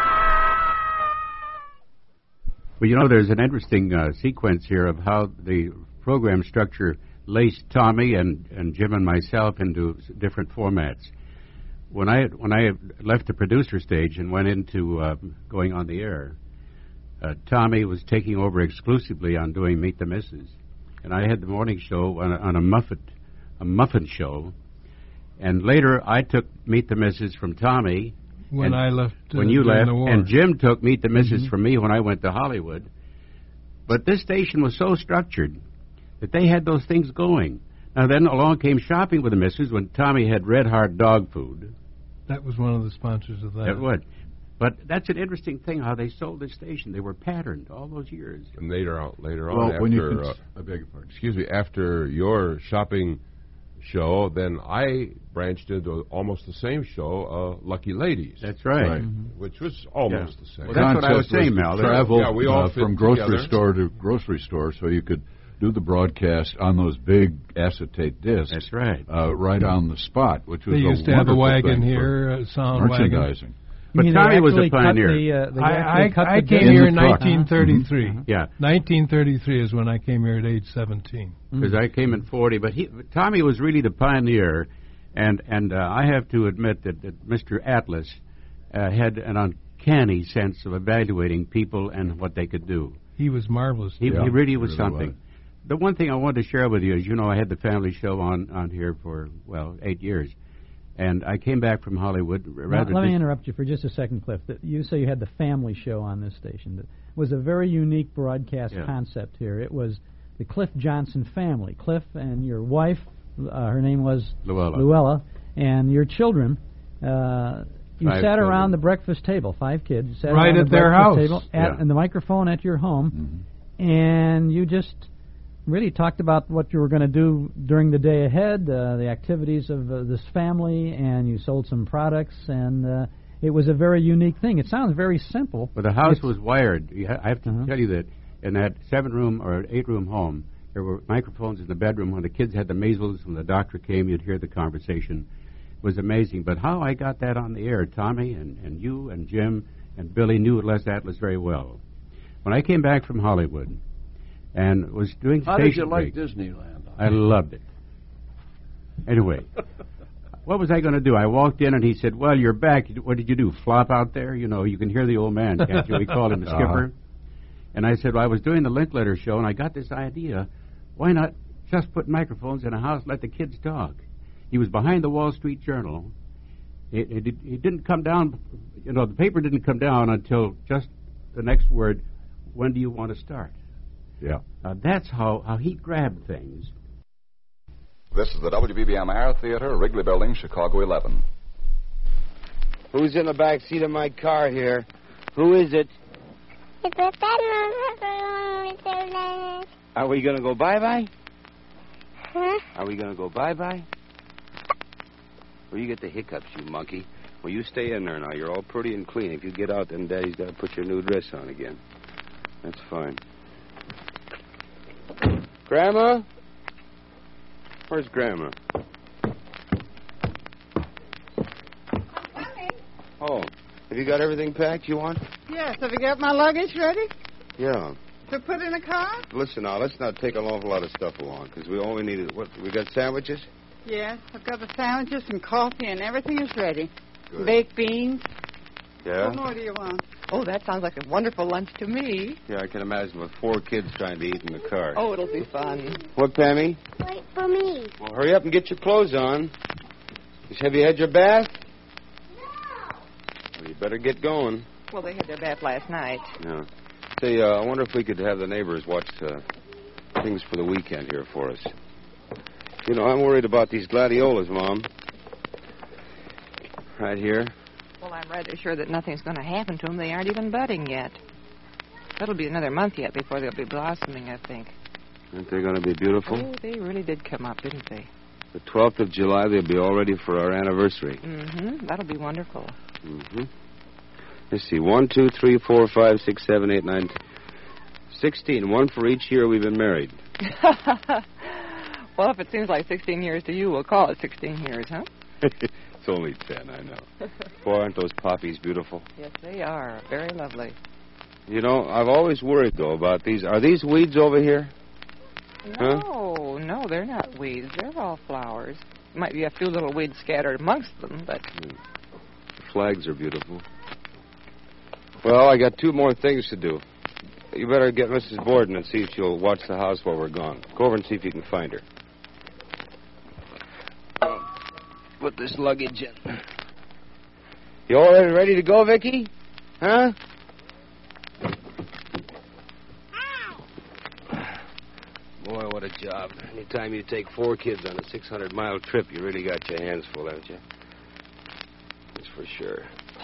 Well, you know, there's an interesting sequence here of how the program structure laced Tommy and Jim and myself into different formats. When I left the producer stage and went into going on the air, Tommy was taking over exclusively on doing Meet the Missus, and I had the morning show on a muffin show. And later, I took Meet the Missus from Tommy. When I left. When you during left. the war. And Jim took Meet the Missus from me when I went to Hollywood. But this station was so structured that they had those things going. Now, then along came Shopping with the Missus when Tommy had Red Heart dog food. That was one of the sponsors of that. It would. But that's an interesting thing, how they sold this station. They were patterned all those years. And later on, Well, after, when you I beg your pardon. excuse me, after your shopping show, then I branched into almost the same show, Lucky Ladies. That's right. Which was almost the same. Well, that's what I was saying, Mel. Travel Yeah, we all from fit grocery together. store to grocery store, so you could do the broadcast on those big acetate discs. That's right. Right on the spot, which was They used to have a wonderful wagon thing here, for a sound wagon. merchandising. But You mean Tommy they was a actually cut pioneer. they I actually cut the came disc? here in the truck. 1933. Yeah. 1933 is when I came here at age 17. Because I came in 40, but Tommy was really the pioneer, and I have to admit that Mr. Atlas had an uncanny sense of evaluating people and what they could do. He was marvelous. He really was really something. was. The one thing I wanted to share with you is, you know, I had the family show on here for, 8 years, and I came back from Hollywood rather Let me interrupt you for just a second, Cliff. You say you had the family show on this station. That was a very unique broadcast concept here. It was the Cliff Johnson family. Cliff and your wife, her name was Luella, and your children. You Five sat around children. the breakfast table, 5 kids. You sat Right around at the their breakfast house. table and the microphone at your home, and you just really talked about what you were going to do during the day ahead, the activities of this family, and you sold some products, and it was a very unique thing. It sounds very simple. But the house was wired. I have to tell you that in that 7-room or 8-room home, there were microphones in the bedroom. When the kids had the measles, when the doctor came, you'd hear the conversation. It was amazing. But how I got that on the air, Tommy and you and Jim and Billy knew Les Atlas very well. When I came back from Hollywood and was doing How station did you like breaks, Disneyland? I loved it. Anyway, what was I going to do? I walked in and he said, well, you're back. What did you do, flop out there? You know, you can hear the old man, can't you? We called him the skipper. And I said, well, I was doing the Linklater show and I got this idea. Why not just put microphones in a house, let the kids talk? He was behind the Wall Street Journal. It didn't come down, you know, the paper didn't come down until just the next word, when do you want to start? Yeah. That's how he grabbed things. This is the WBBM Air Theater, Wrigley Building, Chicago 11. Who's in the back seat of my car here? Who is it? Are we going to go bye-bye? Huh? Are we going to go bye-bye? Well, you get the hiccups, you monkey. Well, you stay in there now. You're all pretty and clean. If you get out, then Daddy's got to put your new dress on again. That's fine. Grandma? Where's Grandma? Oh, have you got everything packed you want? Yes. Have you got my luggage ready Yeah. to put in the car? Listen now, let's not take an awful lot of stuff along, because we only need what? We got sandwiches? Yes. I've got the sandwiches and coffee and everything is ready. Good. Baked beans. Yeah? What more do you want? Oh, that sounds like a wonderful lunch to me. Yeah, I can imagine with 4 kids trying to eat in the car. Oh, it'll be fun. What, Pammy? Wait for me. Well, hurry up and get your clothes on. Have you had your bath? No. Well, you better get going. Well, they had their bath last night. Yeah. Say, I wonder if we could have the neighbors watch things for the weekend here for us. You know, I'm worried about these gladiolas, Mom. Right here. Well, I'm rather sure that nothing's going to happen to them. They aren't even budding yet. That'll be another month yet before they'll be blossoming, I think. Aren't they going to be beautiful? Oh, they really did come up, didn't they? The 12th of July, they'll be all ready for our anniversary. Mm-hmm. That'll be wonderful. Mm-hmm. Let's see. 1, 2, 3, 4, 5, 6, 7, 8, 9, 16. One for each year we've been married. Well, if it seems like 16 years to you, we'll call it 16 years, huh? It's only 10, I know. Boy, aren't those poppies beautiful? Yes, they are. Very lovely. You know, I've always worried, though, about these. Are these weeds over here? No, they're not weeds. They're all flowers. Might be a few little weeds scattered amongst them, but... The flags are beautiful. Well, I got 2 more things to do. You better get Mrs. Borden and see if she'll watch the house while we're gone. Go over and see if you can find her. Put this luggage in. You all ready to go, Vicky? Huh? Boy, what a job. Anytime you take 4 kids on a 600-mile trip, you really got your hands full, haven't you? That's for sure.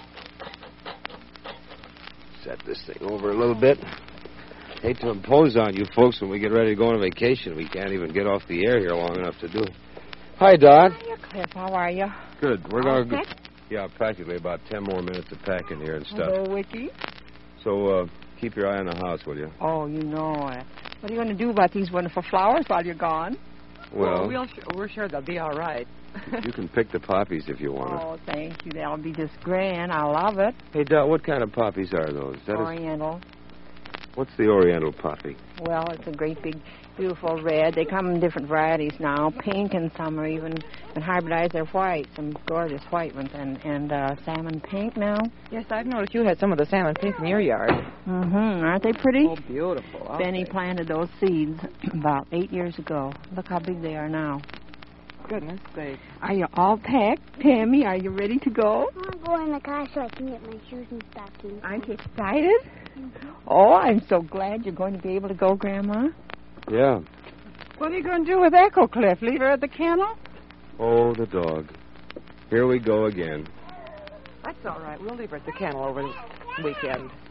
Set this thing over a little bit. Hate to impose on you folks when we get ready to go on vacation. We can't even get off the air here long enough to do it. Hi, Dot. Hiya, Cliff. How are you? Good. We're going to... set? Yeah, practically about 10 more minutes of packing here and stuff. Hello, Wiki. So, keep your eye on the house, will you? Oh, you know. What are you going to do about these wonderful flowers while you're gone? Well, we're sure they'll be all right. you can pick the poppies if you want. Oh, thank you. That'll be just grand. I love it. Hey, Dot, what kind of poppies are those? Oriental. What's the Oriental poppy? Well, it's a great big, beautiful red. They come in different varieties now. Pink, and some are even hybridized. They're white, some gorgeous white ones, and salmon pink now. Yes, I've noticed you had some of the salmon pink in your yard. Mm-hmm. Aren't they pretty? Oh, beautiful. Benny planted those seeds about 8 years ago. Look how big they are now. Goodness sake. Are you all packed? Tammy, are you ready to go? I'll go in the car so I can get my shoes and stockings. Aren't you excited? Oh, I'm so glad you're going to be able to go, Grandma. Yeah. What are you going to do with Echo, Cliff? Leave her at the kennel? Oh, the dog. Here we go again. That's all right. We'll leave her at the kennel over this weekend.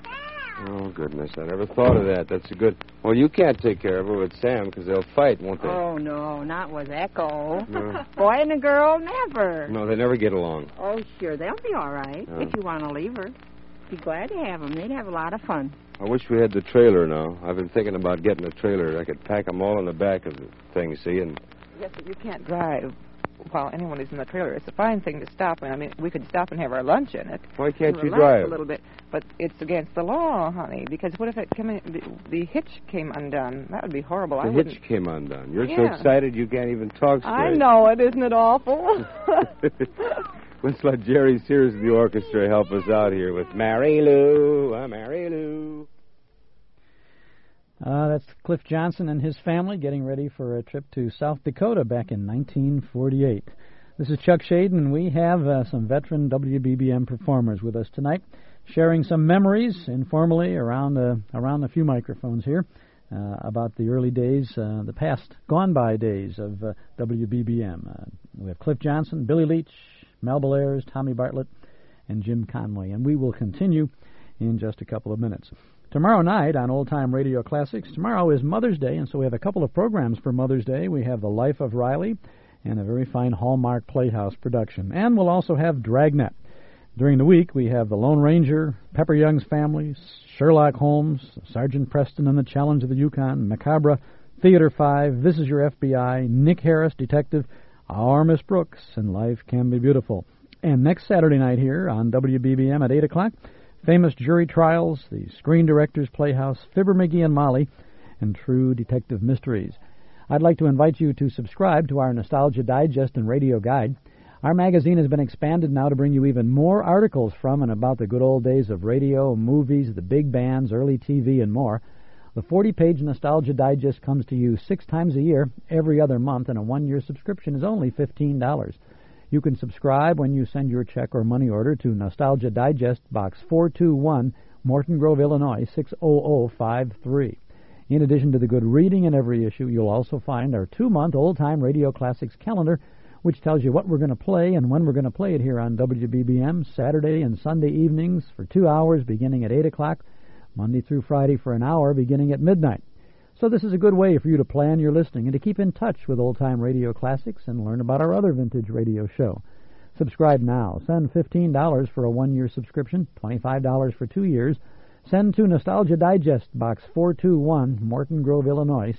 Oh, goodness, I never thought of that. That's a good... Well, you can't take care of her with Sam, because they'll fight, won't they? Oh, no, not with Echo. No. Boy and a girl, never. No, they never get along. Oh, sure, they'll be all right Oh. if you want to leave her. Be glad to have them. They'd have a lot of fun. I wish we had the trailer now. I've been thinking about getting a trailer. I could pack them all in the back of the thing, see, and... Yes, but you can't drive while anyone is in the trailer. It's a fine thing to stop in. I mean, we could stop and have our lunch in it. Why can't to you relax drive? a little bit? But it's against the law, honey, because what if it the hitch came undone? That would be horrible. The I wouldn't... hitch came undone. You're so Yeah. excited you can't even talk straight. I know it. Isn't it awful? Let's let Jerry Sears of the orchestra help us out here with Mary Lou, Mary Lou. That's Cliff Johnson and his family getting ready for a trip to South Dakota back in 1948. This is Chuck Shaden, and we have some veteran WBBM performers with us tonight, sharing some memories informally around a few microphones here about the early days, the past, gone-by days of WBBM. We have Cliff Johnson, Billy Leach, Mel Bellairs, Tommy Bartlett, and Jim Conway, and we will continue in just a couple of minutes. Tomorrow night on Old Time Radio Classics, tomorrow is Mother's Day, and so we have a couple of programs for Mother's Day. We have The Life of Riley and a very fine Hallmark Playhouse production. And we'll also have Dragnet. During the week, we have The Lone Ranger, Pepper Young's Family, Sherlock Holmes, Sergeant Preston and the Challenge of the Yukon, Macabre, Theater 5, This Is Your FBI, Nick Harris, Detective, Our Miss Brooks, and Life Can Be Beautiful. And next Saturday night here on WBBM at 8 o'clock, Famous Jury Trials, the Screen Directors Playhouse, Fibber McGee and Molly, and True Detective Mysteries. I'd like to invite you to subscribe to our Nostalgia Digest and Radio Guide. Our magazine has been expanded now to bring you even more articles from and about the good old days of radio, movies, the big bands, early TV, and more. The 40-page Nostalgia Digest comes to you 6 times a year, every other month, and a one-year subscription is only $15. You can subscribe when you send your check or money order to Nostalgia Digest, Box 421, Morton Grove, Illinois, 60053. In addition to the good reading in every issue, you'll also find our 2-month old-time Radio Classics calendar, which tells you what we're going to play and when we're going to play it here on WBBM, Saturday and Sunday evenings for 2 hours beginning at 8 o'clock, Monday through Friday for an hour beginning at midnight. So this is a good way for you to plan your listening and to keep in touch with old-time radio classics and learn about our other vintage radio show. Subscribe now. Send $15 for a one-year subscription, $25 for 2 years. Send to Nostalgia Digest, Box 421, Morton Grove, Illinois,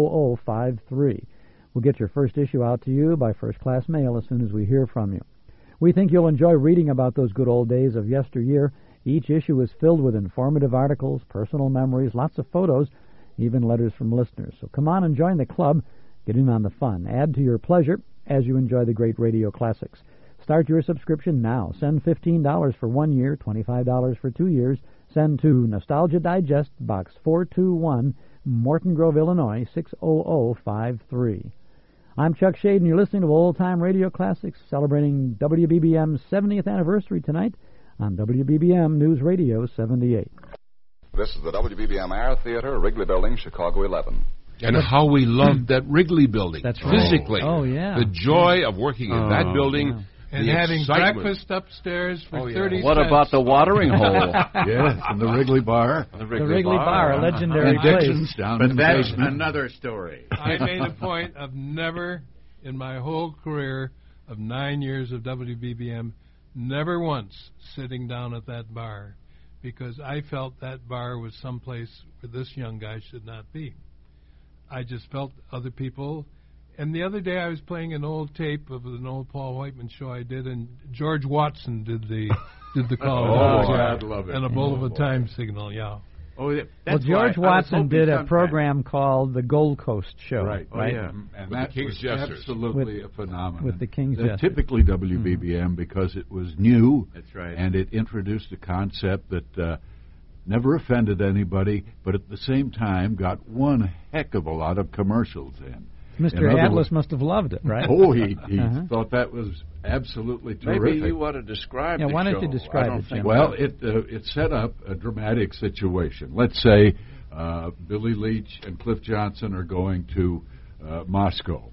60053. We'll get your first issue out to you by first-class mail as soon as we hear from you. We think you'll enjoy reading about those good old days of yesteryear. Each issue is filled with informative articles, personal memories, lots of photos, even letters from listeners. So come on and join the club. Get in on the fun. Add to your pleasure as you enjoy the great radio classics. Start your subscription now. Send $15 for 1 year, $25 for 2 years. Send to Nostalgia Digest, Box 421, Morton Grove, Illinois, 60053. I'm Chuck Shade, and you're listening to Old Time Radio Classics, celebrating WBBM's 70th anniversary tonight on WBBM News Radio 78. This is the WBBM Air Theater, Wrigley Building, Chicago 11. And how we loved that Wrigley building. That's right. Physically. Oh, yeah. The joy of working in that building. Yeah. And the having excitement. breakfast upstairs for 30 cents. What about the watering hole? Yes, and the Wrigley Bar. The Wrigley Bar, a legendary and place. Dixon's down But in the that's basement. another story. I made a point of never, in my whole career of 9 years of WBBM, never once sitting down at that bar, because I felt that bar was someplace where this young guy should not be. I just felt other people. And the other day I was playing an old tape of an old Paul Whiteman show I did, and George Watson did the call. I'd love it. And a bowl of a time signal, yeah. Oh, Well, that's George why I was Watson hoping did a sometime. program called The Gold Coast Show. Right. Right? yeah. And With that the King's was Jesters. absolutely a phenomenon. With the King's They're Jesters. typically WBBM because it was new. That's right. And it introduced a concept that never offended anybody, but at the same time got one heck of a lot of commercials in. Mr. In other Atlas words- must have loved it, right? Oh, he Uh-huh. thought that was absolutely terrific. Maybe you ought to describe Yeah, the why don't show. you describe I don't it, think Jim? Well, it set up a dramatic situation. Let's say Billy Leach and Cliff Johnson are going to Moscow.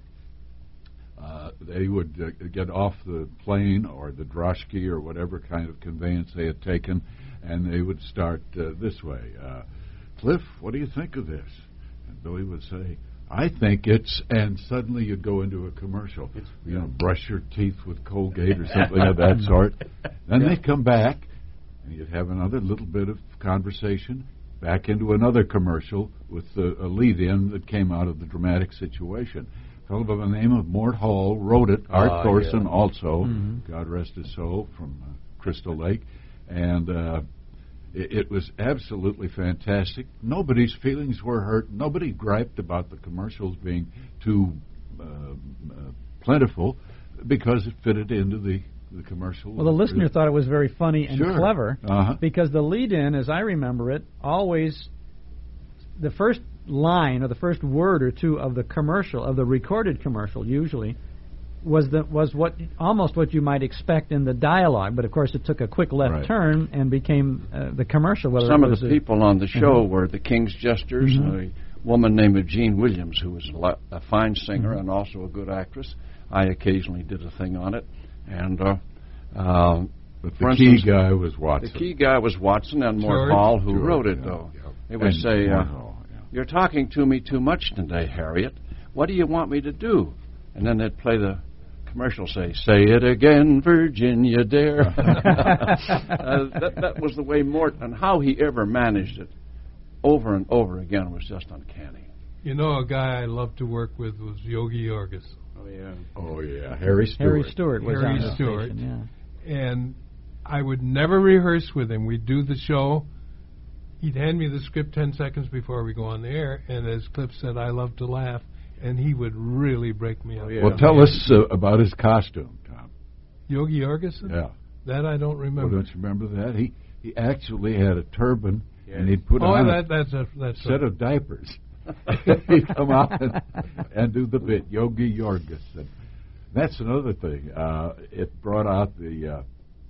They would get off the plane or the droshky or whatever kind of conveyance they had taken, and they would start this way. Cliff, what do you think of this? And Billy would say, I think it's, and suddenly you'd go into a commercial. Brush your teeth with Colgate or something of that sort. Then they'd come back, and you'd have another little bit of conversation, back into another commercial with a lead-in that came out of the dramatic situation. A fellow by the name of Mort Hall wrote it. Art Thorson also, God rest his soul, from Crystal Lake. And it was absolutely fantastic. Nobody's feelings were hurt. Nobody griped about the commercials being too plentiful because it fitted into the commercial. Well, the listener thought it was very funny and clever because the lead-in, as I remember it, always the first line or the first word or two of the commercial, of the recorded commercial, usually was what almost what you might expect in the dialogue, but of course it took a quick left turn and became the commercial. Some of the people on the show were the King's Jesters, a woman named Jean Williams, who was a fine singer and also a good actress. I occasionally did a thing on it, and but the key guy was Watson. The key guy was Watson, and Mort Hall, who wrote it, though. They would say, "You're talking to me too much today, Harriet. What do you want me to do?" And then they'd play the commercial, say it again, Virginia, dear. That was the way Mort, and how he ever managed it over and over again was just uncanny. You know, a guy I loved to work with was Yogi Yorgis. Oh, yeah. Harry Stewart. Harry Stewart was on the station, yeah. And I would never rehearse with him. We'd do the show. He'd hand me the script 10 seconds before we go on the air, and as Cliff said, I love to laugh. And he would really break me up. Well, tell us about his costume, Tom. Yogi Jorgensen? Yeah. That I don't remember. Well, don't you remember that? He actually had a turban, and he'd put on that's a set of diapers. He'd come out and do the bit, Yogi Jorgensen. That's another thing. It brought out the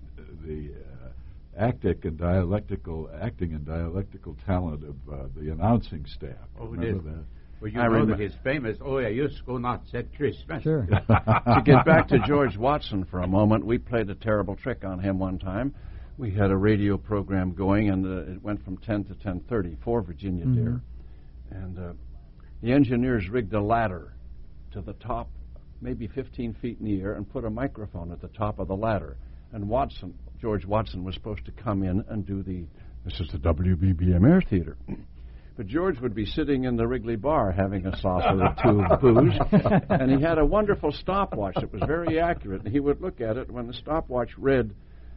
acting and dialectical talent of the announcing staff. Remember that? Well, you know that his famous, you go not set Christmas. Sure. To get back to George Watson for a moment, we played a terrible trick on him one time. We had a radio program going, and it went from 10 to 10:30 for Virginia Dare. And the engineers rigged a ladder to the top, maybe 15 feet in the air, and put a microphone at the top of the ladder. And George Watson was supposed to come in and do this is the WBBM Air Theater. But George would be sitting in the Wrigley Bar having a saucer or two of booze, and he had a wonderful stopwatch that was very accurate. And he would look at it when the stopwatch read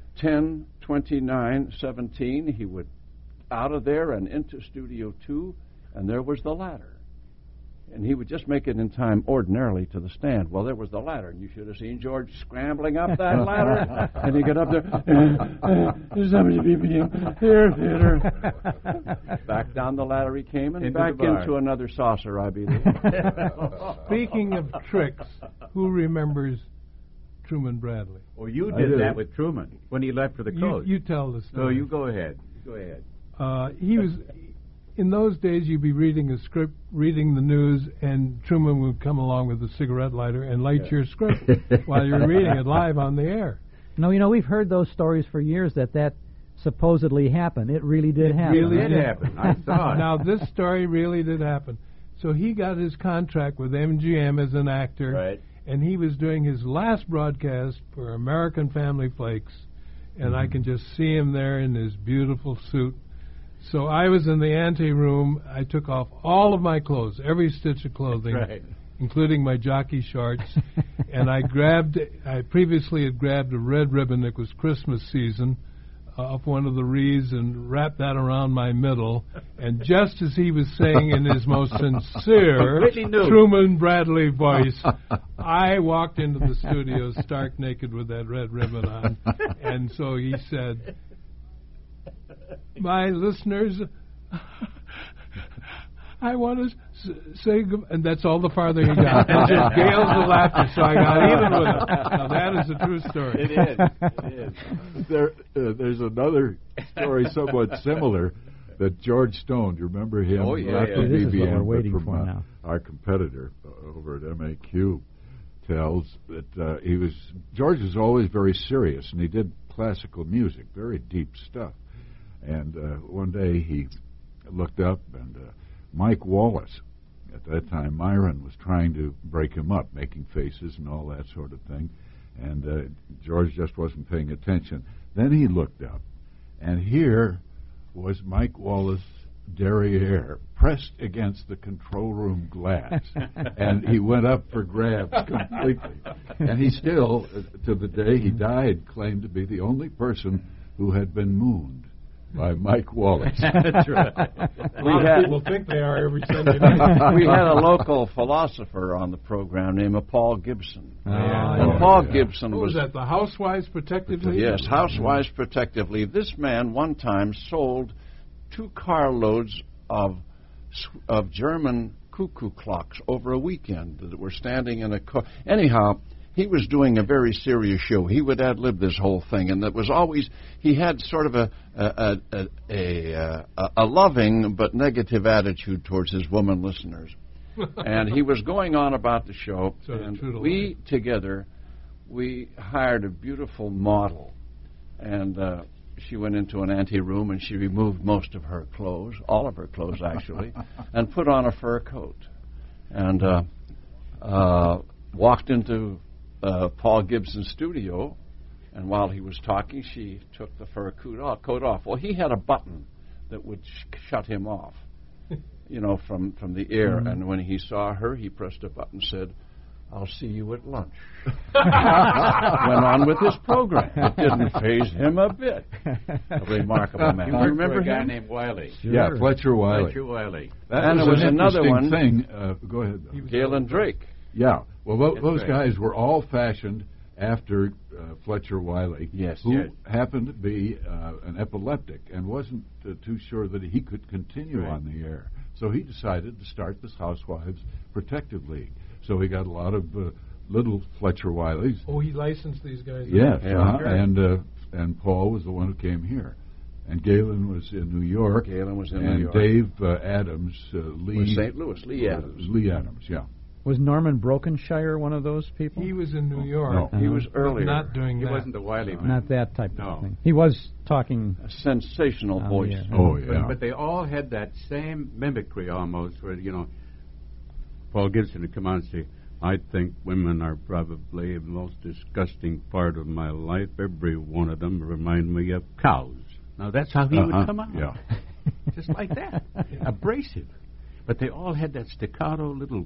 10:29:17. He would out of there and into Studio 2, and there was the ladder. And he would just make it in time ordinarily to the stand. Well, there was the ladder, and you should have seen George scrambling up that ladder. And he got up there, there's WBBM Air Theater. Back down the ladder he came, and back into another saucer, I believe. Speaking of tricks, who remembers Truman Bradley? Oh, you did that with Truman when he left for the coast. You tell the story. No, you go ahead. Go ahead. He was... In those days, you'd be reading a script, reading the news, and Truman would come along with a cigarette lighter and light your script while you're reading it live on the air. No, we've heard those stories for years that supposedly happened. It really did happen. It really did happen. I thought. Now, this story really did happen. So he got his contract with MGM as an actor, and he was doing his last broadcast for American Family Flakes, and I can just see him there in his beautiful suit. So I was in the anteroom. I took off all of my clothes, every stitch of clothing, including my jockey shorts, and I previously had grabbed a red ribbon that was Christmas season off one of the wreaths and wrapped that around my middle. And just as he was saying in his most sincere Truman Bradley voice, I walked into the studio stark naked with that red ribbon on. And so he said, my listeners, I want to say good, and that's all the farther he got. And just gales of laughter, so I got even with him. Now that is a true story. It is. There's another story somewhat similar that George Stone, do you remember him? Oh, yeah. This is what we're waiting for now. Our competitor over at MAQ tells that George was always very serious, and he did classical music, very deep stuff. And one day he looked up, and Mike Wallace, at that time, Myron was trying to break him up, making faces and all that sort of thing. And George just wasn't paying attention. Then he looked up, and here was Mike Wallace derriere pressed against the control room glass. And he went up for grabs completely. And he still, to the day he died, claimed to be the only person who had been mooned by Mike Wallace. That's right. People think they are every Sunday night. We had a local philosopher on the program named Paul Gibson. And Paul Gibson was that the Housewives Protective League? Yes, Housewives Protective League. This man one time sold 2 carloads of German cuckoo clocks over a weekend that were standing in a car. Anyhow, he was doing a very serious show. He would ad-lib this whole thing, and it was always, he had sort of a loving but negative attitude towards his woman listeners. And he was going on about the show, and we together, we hired a beautiful model, and she went into an anteroom and she removed most of her clothes, all of her clothes actually, and put on a fur coat, and walked into Paul Gibson's studio, and while he was talking, she took the fur coat off. Well, he had a button that would shut him off, you know, from the air. Mm-hmm. And when he saw her, he pressed a button and said, "I'll see you at lunch." Went on with his program. It didn't faze him a bit. A remarkable man. You Do you remember a guy him? named Wiley. Sure. Yeah, Fletcher Wiley. Fletcher Wiley. And there was another one thing. Go ahead. Galen Drake. Yeah. Well, those guys were all fashioned after Fletcher Wiley, who happened to be an epileptic and wasn't too sure that he could continue on the air. So he decided to start this Housewives Protective League. So he got a lot of little Fletcher Wileys. Oh, he licensed these guys? Yes, and Paul was the one who came here. And Galen was in New York. New York. And Dave Adams, Lee... Was St. Louis, Lee Adams. Lee Adams, yeah. Was Norman Brokenshire one of those people? He was in New York. No. He was earlier. Not doing he that. wasn't the Wiley man. Not that type of thing. He was talking... A sensational voice. Oh, yeah. But they all had that same mimicry almost, where, you know, Paul Gibson would come on and say, "I think women are probably the most disgusting part of my life. Every one of them remind me of cows." Now, that's how he would come out. Yeah. Just like that. Abrasive. But they all had that staccato little...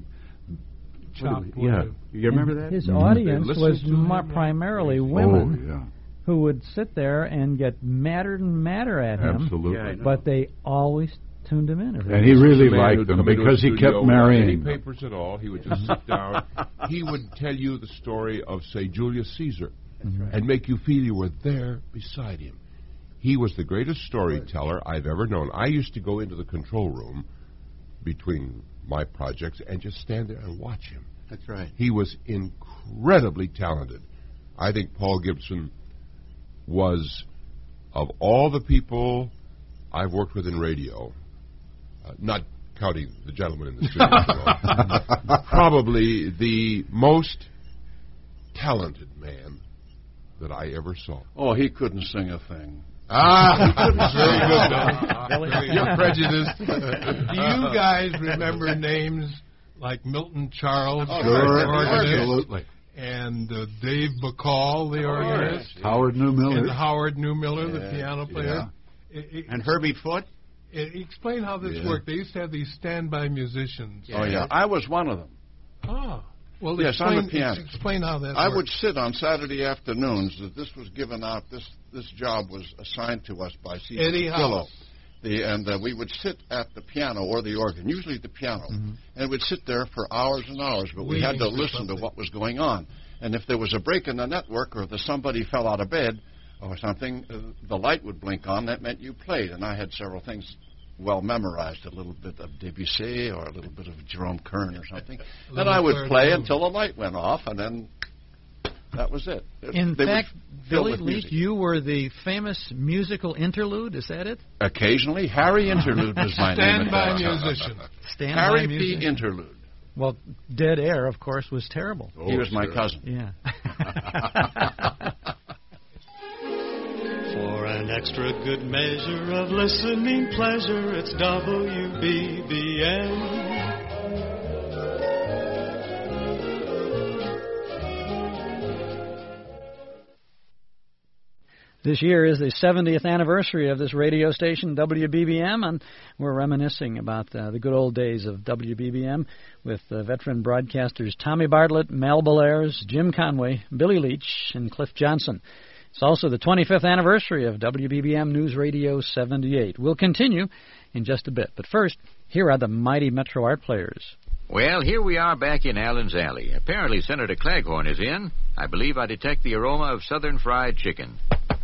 Yeah. You remember that? His audience was primarily women who would sit there and get madder and madder at him. Absolutely. But they always tuned him in. And he really liked them because he kept marrying them. Any papers at all. He would just sit down. He would tell you the story of, say, Julius Caesar and make you feel you were there beside him. He was the greatest storyteller I've ever known. I used to go into the control room between my projects and just stand there and watch him. That's right. He was incredibly talented. I think Paul Gibson was, of all the people I've worked with in radio, not counting the gentleman in the studio, probably the most talented man that I ever saw. Oh, he couldn't sing a thing. Very good. You're prejudiced. Do you guys remember names like Milton Charles, the organist, absolutely, and Dave Bacall, the organist, Howard Newmiller, and Howard Newmiller, the piano player, and Herbie Foote? Explain how this worked. They used to have these standby musicians. Oh, yeah. I was one of them. Oh. Well, yes, I'm a pianist. Explain how that I worked. would sit on Saturday afternoons that this was given out. This job was assigned to us by C. Eddie Howe. And we would sit at the piano or the organ, usually the piano, and we'd sit there for hours and hours, but we had to listen to what was going on. And if there was a break in the network or if somebody fell out of bed or something, the light would blink on. That meant you played, and I had several things well memorized, a little bit of Debussy or a little bit of Jerome Kern or something. And I would play until the light went off, and then that was it. In fact, Billy Leach, you were the famous musical interlude, is that it? Occasionally. Harry Interlude was my name. Standby musician. Harry P. Interlude. Well, Dead Air, of course, was terrible. He was my cousin. Yeah. For an an extra good measure of listening pleasure, it's WBBM. This year is the 70th anniversary of this radio station, WBBM, and we're reminiscing about the good old days of WBBM with veteran broadcasters Tommy Bartlett, Mel Bellairs, Jim Conway, Billy Leach, and Cliff Johnson. It's also the 25th anniversary of WBBM News Radio 78. We'll continue in just a bit, but first, here are the mighty Metro Art Players. Well, here we are back in Allen's Alley. Apparently Senator Claghorn is in. I believe I detect the aroma of southern fried chicken.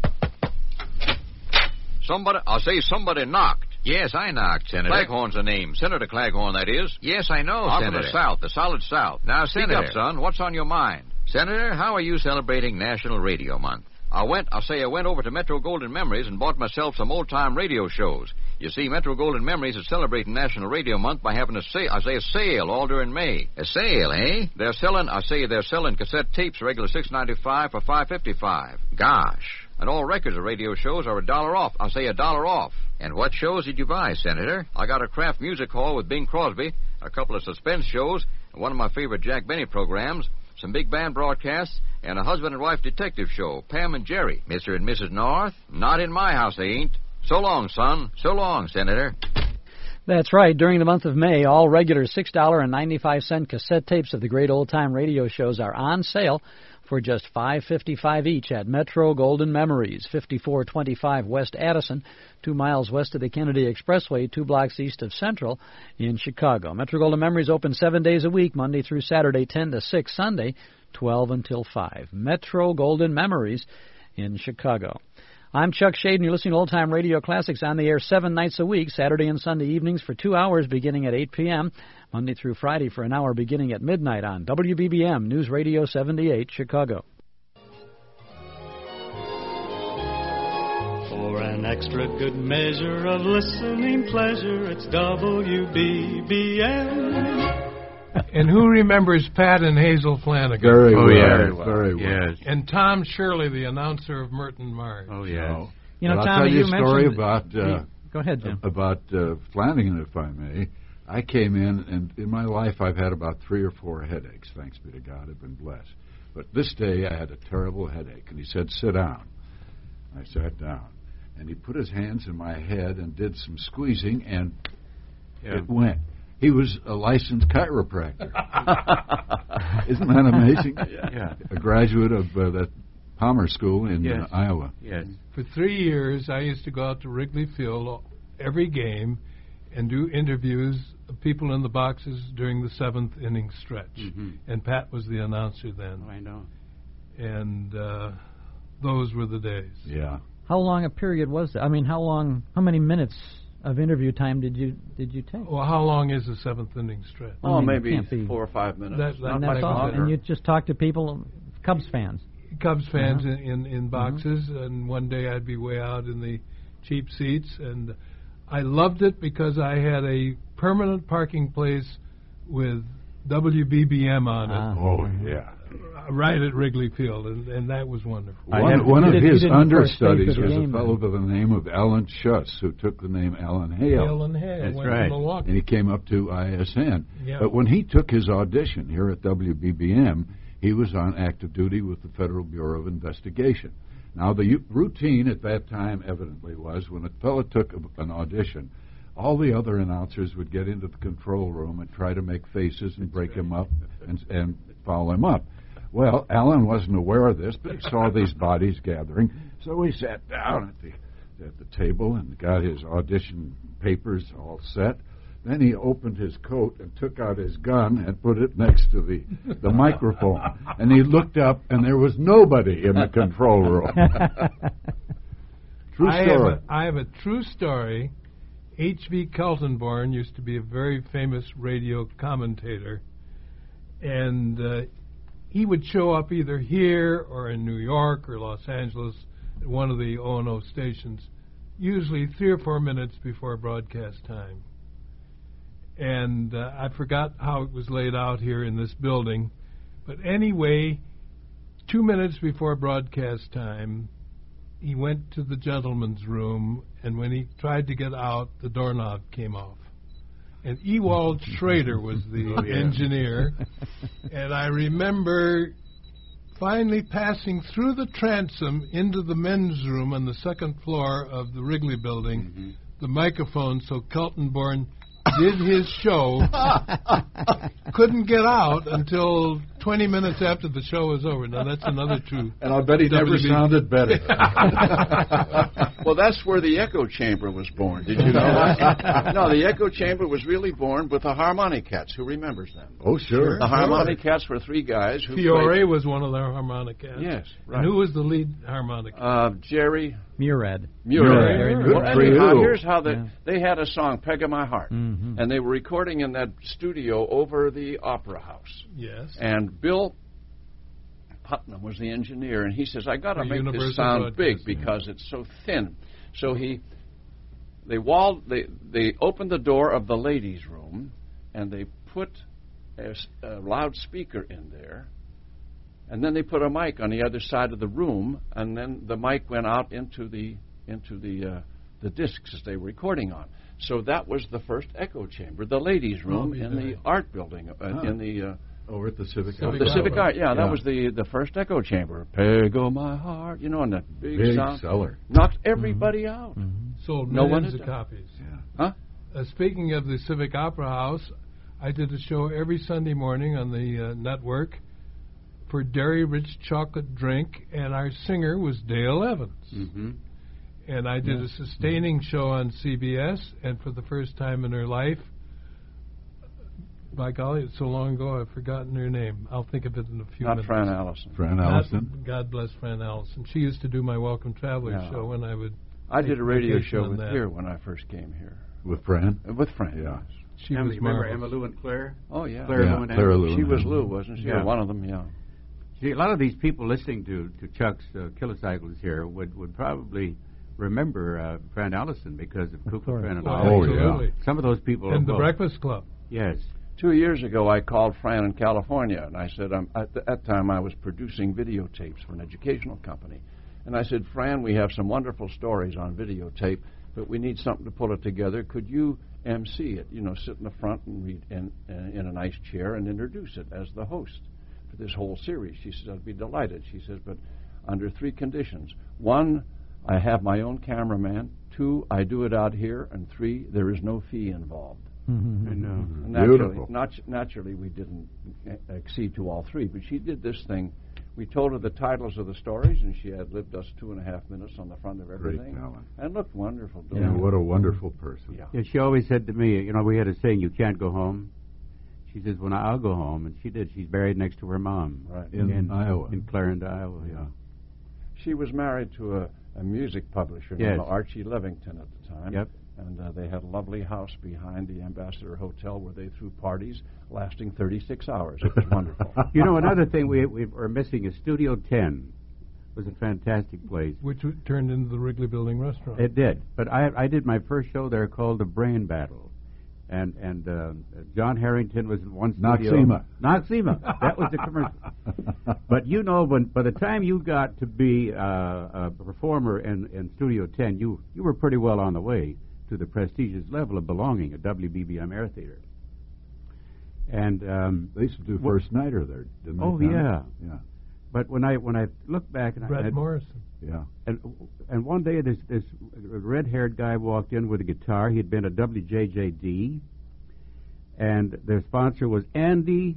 Somebody knocked. Yes, I knocked, Senator. Claghorn's the name. Senator Claghorn, that is. Yes, I know, Senator. I'm from the South, the solid South. Now, speak up, son. What's on your mind? Senator, how are you celebrating National Radio Month? I went over to Metro Golden Memories and bought myself some old-time radio shows. You see, Metro Golden Memories is celebrating National Radio Month by having a sale all during May. A sale, eh? They're selling cassette tapes, regular $6.95 for $5.55. Gosh. And all records of radio shows are $1 off. $1 off. And what shows did you buy, Senator? I got a craft music hall with Bing Crosby, a couple of suspense shows, one of my favorite Jack Benny programs, some big band broadcasts, and a husband and wife detective show, Pam and Jerry. Mr. and Mrs. North? Not in my house, they ain't. So long, son. So long, Senator. That's right. During the month of May, all regular $6.95 cassette tapes of the great old-time radio shows are on sale for just $5.55 each at Metro Golden Memories, 5425 West Addison, 2 miles west of the Kennedy Expressway, 2 blocks east of Central in Chicago. Metro Golden Memories open 7 days a week, Monday through Saturday, 10 to 6, Sunday, 12 until 5. Metro Golden Memories in Chicago. I'm Chuck Shade, and you're listening to Old Time Radio Classics on the air 7 nights a week, Saturday and Sunday evenings for 2 hours beginning at 8 p.m., Monday through Friday for an hour beginning at midnight on WBBM News Radio 78, Chicago. For an extra good measure of listening pleasure, it's WBBM. And who remembers Pat and Hazel Flanagan? Very well. Very well. Yes. And Tom Shirley, the announcer of Merton Marge. Oh, yeah. You know, I'll Tom, tell you a story mentioned... about... Go ahead, Jim. About Flanagan, if I may. I came in, and in my life I've had about 3 or 4 headaches, thanks be to God, I've been blessed. But this day I had a terrible headache, and he said, sit down. I sat down. And he put his hands in my head and did some squeezing, and it went. He was a licensed chiropractor. Isn't that amazing? Yeah. A graduate of that Palmer School in Iowa. Yes. For 3 years, I used to go out to Wrigley Field every game and do interviews of people in the boxes during the 7th inning stretch. Mm-hmm. And Pat was the announcer then. Oh, I know. And those were the days. Yeah. How long a period was that? I mean, how many minutes of interview time did you take? Well, how long is the 7th inning stretch? Oh, maybe 4 or 5 minutes. That's all. And you just talk to people, Cubs fans. Cubs fans in boxes, and one day I'd be way out in the cheap seats, and I loved it because I had a permanent parking place with WBBM on it. Oh, yeah. Right at Wrigley Field, and that was wonderful. One of his understudies was a fellow by the name of Alan Schuss, who took the name Alan Hale. Alan Hale. That's went right. to Milwaukee. And he came up to ISN. Yeah. But when he took his audition here at WBBM, he was on active duty with the Federal Bureau of Investigation. Now, the routine at that time evidently was when a fellow took an audition, all the other announcers would get into the control room and try to make faces and break him up and follow him up. Well, Alan wasn't aware of this, but he saw these bodies gathering, so he sat down at the table and got his audition papers all set. Then he opened his coat and took out his gun and put it next to the microphone. And he looked up, and there was nobody in the control room. True story. I have a true story. H.V. Kaltenborn used to be a very famous radio commentator, and he would show up either here or in New York or Los Angeles at one of the O&O stations, usually 3 or 4 minutes before broadcast time. And I forgot how it was laid out here in this building, but anyway, 2 minutes before broadcast time, he went to the gentleman's room, and when he tried to get out, the doorknob came off. And Ewald Schrader was the engineer, and I remember finally passing through the transom into the men's room on the second floor of the Wrigley Building, the microphone, so Kaltenborn did his show, couldn't get out until 20 minutes after the show was over. Now, that's another true. And I bet he never sounded better. Well, that's where the echo chamber was born. Did you know that? No, the echo chamber was really born with the Harmonicats. Who remembers them? Oh, sure. The Harmonicats were three guys who Fiore was one of their Harmonicats. Yes, right. And who was the lead harmonica? Jerry Murad. Well, anyhow, here's how they had a song, Peg of My Heart. And they were recording in that studio over the Opera House. Yes. And Bill Putnam was the engineer, and he says, I got to make this sound big because it's so thin. So they opened the door of the ladies' room, and they put a loudspeaker in there, and then they put a mic on the other side of the room, and then the mic went out into the discs they were recording on. So that was the first echo chamber, the ladies' room in the art building, in the over at the Civic Art. The Civic Art, that was the first echo chamber. Peg of my heart, and that big sound seller knocked everybody out. Sold millions of copies. Huh? Speaking of the Civic Opera House, I did a show every Sunday morning on the network for Dairy Rich Chocolate Drink, and our singer was Dale Evans. And I did a sustaining show on CBS, and for the first time in her life, by golly, it's so long ago I've forgotten her name. I'll think of it in a few minutes. Fran Allison. Fran Allison. God bless Fran Allison. She used to do my Welcome Traveler show when I would. I did a radio show with her when I first came here. With Fran? With Fran, yeah. She was remember Emma Lou and Claire? Oh, yeah. Claire Lou. She was Lou, wasn't she? Yeah. One of them, yeah. See, a lot of these people listening to Chuck's Kilocycles here would probably remember Fran Allison because of Cooper Fran and absolutely. Some of those people. And the Breakfast Club. Yes. 2 years ago, I called Fran in California, and I said, at that time I was producing videotapes for an educational company. And I said, Fran, we have some wonderful stories on videotape, but we need something to pull it together. Could you MC it, sit in the front and read in a nice chair and introduce it as the host for this whole series? She says, I'd be delighted. She says, but under 3 conditions. 1, I have my own cameraman. 2, I do it out here. And 3, there is no fee involved. I know. Naturally, we didn't accede to all 3, but she did this thing. We told her the titles of the stories, and she had lived us 2.5 minutes on the front of everything. Great talent. And looked wonderful. Yeah, what a wonderful person. Yeah, she always said to me, we had a saying, you can't go home. She says, well, I'll go home. And she did. She's buried next to her mom. Right. In Iowa. In Clarendon, Iowa, yeah. She was married to a music publisher named Archie Levington at the time. Yep. And they had a lovely house behind the Ambassador Hotel where they threw parties lasting 36 hours. It was wonderful. Another thing we are missing is Studio 10. It was a fantastic place. Which turned into the Wrigley Building restaurant. It did. But I did my first show there called The Brain Battle. And John Harrington was in one studio. Noxema. That was the commercial. But by the time you got to be a performer in Studio 10, you were pretty well on the way to the prestigious level of belonging at WBBM Air Theater. And they used to do First Nighter there, didn't they? Oh, yeah. But when I look back, and Brett Morrison. Yeah. And one day this red-haired guy walked in with a guitar. He had been at WJJD, and their sponsor was Andy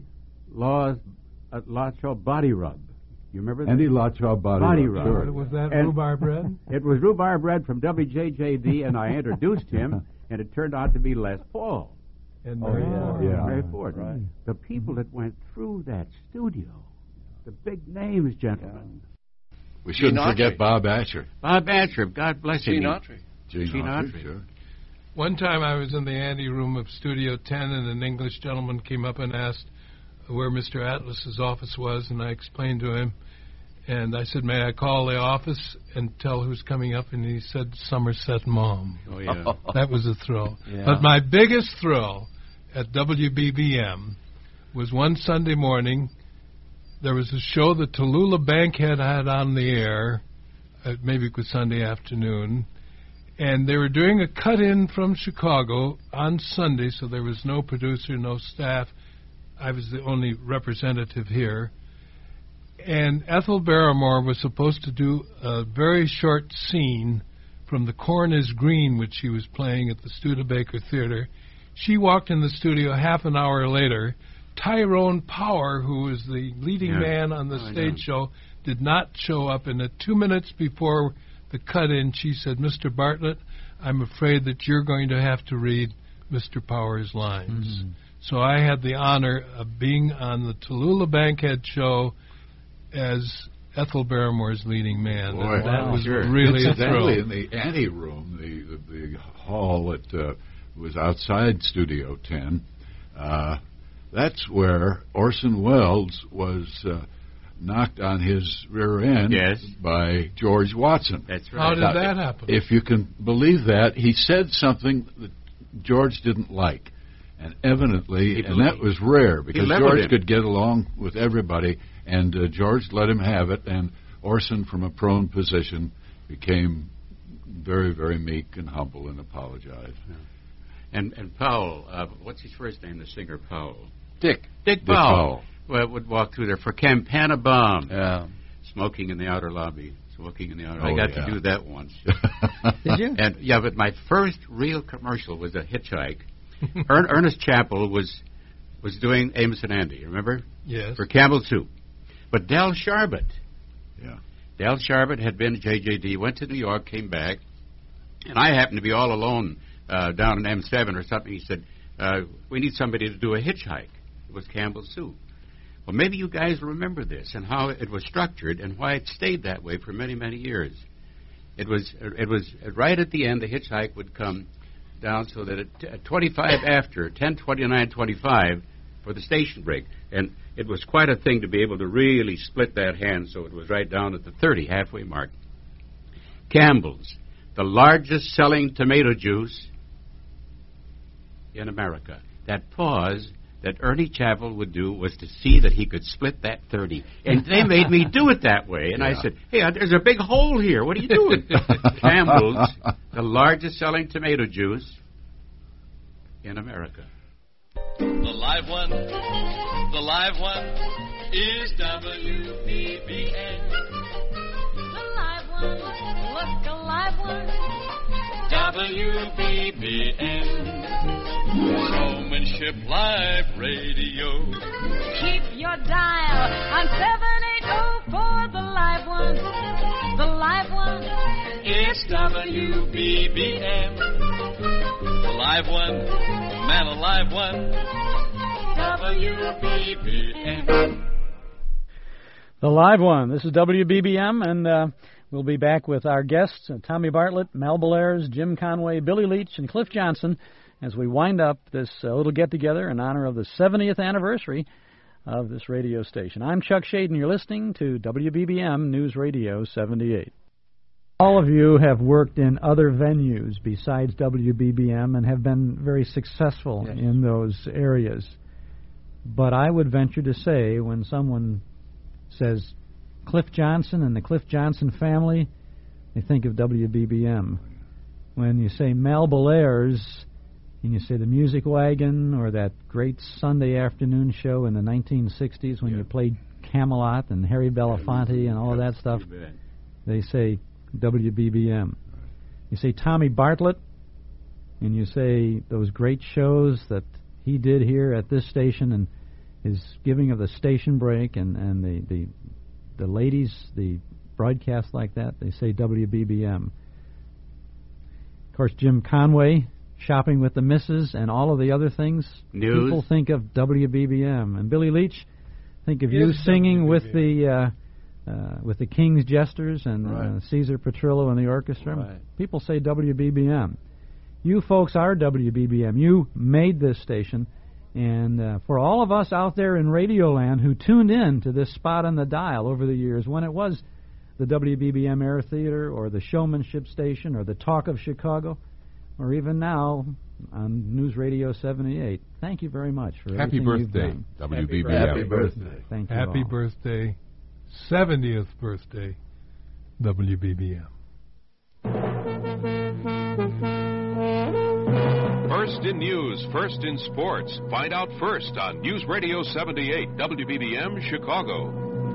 Lachaw Body Rub. You remember that? Andy Lachaw Body Rub. Sure. Was that Rhubarb Red? It was Rhubarb Red from WJJD, and I introduced him, and it turned out to be Les Paul. And Mary Ford. Right. The people that went through that studio, the big names, gentlemen. We shouldn't forget Bob Asher. Bob Asher, God bless him. Gene Autry, sure. One time I was in the ante room of Studio 10, and an English gentleman came up and asked where Mr. Atlas's office was, and I explained to him, and I said, may I call the office and tell who's coming up? And he said, Somerset Maugham. Oh, yeah. That was a thrill. Yeah. But my biggest thrill at WBBM was one Sunday morning. There was a show that Tallulah Bankhead had on the air. maybe it was Sunday afternoon, and they were doing a cut-in from Chicago on Sunday, so there was no producer, no staff. I was the only representative here. And Ethel Barrymore was supposed to do a very short scene from The Corn is Green, which she was playing at the Studebaker Theater. She walked in the studio half an hour later. Tyrone Power, who was the leading man on the stage show, did not show up. And at 2 minutes before the cut-in, she said, "Mr. Bartlett, I'm afraid that you're going to have to read Mr. Power's lines." So I had the honor of being on the Tallulah Bankhead show as Ethel Barrymore's leading man. Boy, And that was really a thrill. In the anteroom, the hall that was outside Studio 10, that's where Orson Welles was knocked on his rear end by George Watson. That's right. How did that happen? If you can believe that, he said something that George didn't like. And evidently, and that was rare, because George could get along with everybody, and George let him have it, and Orson, from a prone position, became very, very meek and humble and apologized. And Powell, what's his first name, the singer Powell? Dick Powell. Well, would walk through there for Campana Bomb. Smoking in the outer lobby. Smoking in the outer lobby. I got to do that once. Did you? And but my first real commercial was a hitchhike. Ernest Chappell was doing Amos and Andy, remember? Yes. For Campbell Soup. But Del Sharbutt. Del Sharbutt had been JJD, went to New York, came back, and I happened to be all alone down in M7 or something. He said, we need somebody to do a hitchhike. It was Campbell Soup. Well, maybe you guys remember this and how it was structured and why it stayed that way for many, many years. It was right at the end, the hitchhike would come down so that at 25 after, 10:29:25 for the station break. And it was quite a thing to be able to really split that hand so it was right down at the 30 halfway mark. Campbell's, the largest selling tomato juice in America. That pause that Ernie Chappell would do was to see that he could split that 30. And they made me do it that way. And I said, hey, there's a big hole here. What are you doing? Campbell's, the largest selling tomato juice in America. The live one is WBBM. The live one, look, a live one. WBBM. Showmanship Live Radio. Keep your dial on 780 for the live one. The live one. It's WBBM. The live one, man, a live one. WBBM. The live one. This is WBBM, and we'll be back with our guests, Tommy Bartlett, Mel Bellairs, Jim Conway, Billy Leach, and Cliff Johnson, as we wind up this little get-together in honor of the 70th anniversary of this radio station. I'm Chuck Shade, and you're listening to WBBM News Radio 78. All of you have worked in other venues besides WBBM and have been very successful in those areas. But I would venture to say, when someone says Cliff Johnson and the Cliff Johnson family, they think of WBBM. When you say Mel Bellairs, and you say the Music Wagon, or that great Sunday afternoon show in the 1960s when you played Camelot and Harry Belafonte and all of that stuff, they say WBBM. You say Tommy Bartlett, and you say those great shows that he did here at this station, and his giving of the station break, and the ladies, the broadcast like that, they say WBBM. Of course, Jim Conway, Shopping with the Missus, and all of the other things, News. People think of WBBM. And Billy Leach, think of you singing with the King's Jesters and Caesar Petrillo and the orchestra. Right. People say WBBM. You folks are WBBM. You made this station. And for all of us out there in Radioland who tuned in to this spot on the dial over the years, when it was the WBBM Air Theater or the Showmanship Station or the Talk of Chicago, or even now on News Radio 78, thank you very much for Happy everything you've birthday, done. WBBM. Happy birthday. Thank you Happy all. birthday. 70th birthday. WBBM. First in news, first in sports. Find out first on News Radio 78, WBBM, Chicago.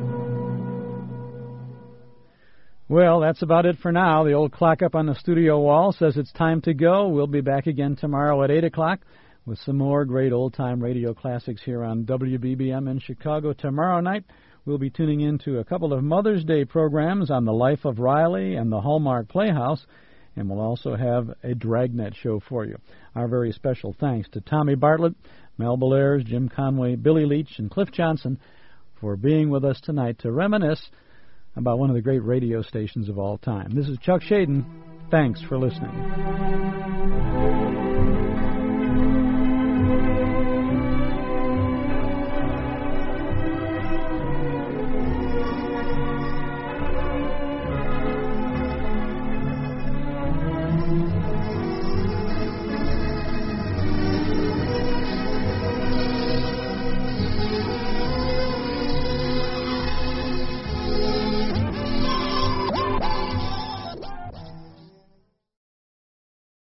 Well, that's about it for now. The old clock up on the studio wall says it's time to go. We'll be back again tomorrow at 8 o'clock with some more great old-time radio classics here on WBBM in Chicago. Tomorrow night, we'll be tuning in to a couple of Mother's Day programs on the life of Riley and the Hallmark Playhouse, and we'll also have a Dragnet show for you. Our very special thanks to Tommy Bartlett, Mel Belair, Jim Conway, Billy Leach, and Cliff Johnson for being with us tonight to reminisce about one of the great radio stations of all time. This is Chuck Shaden. Thanks for listening.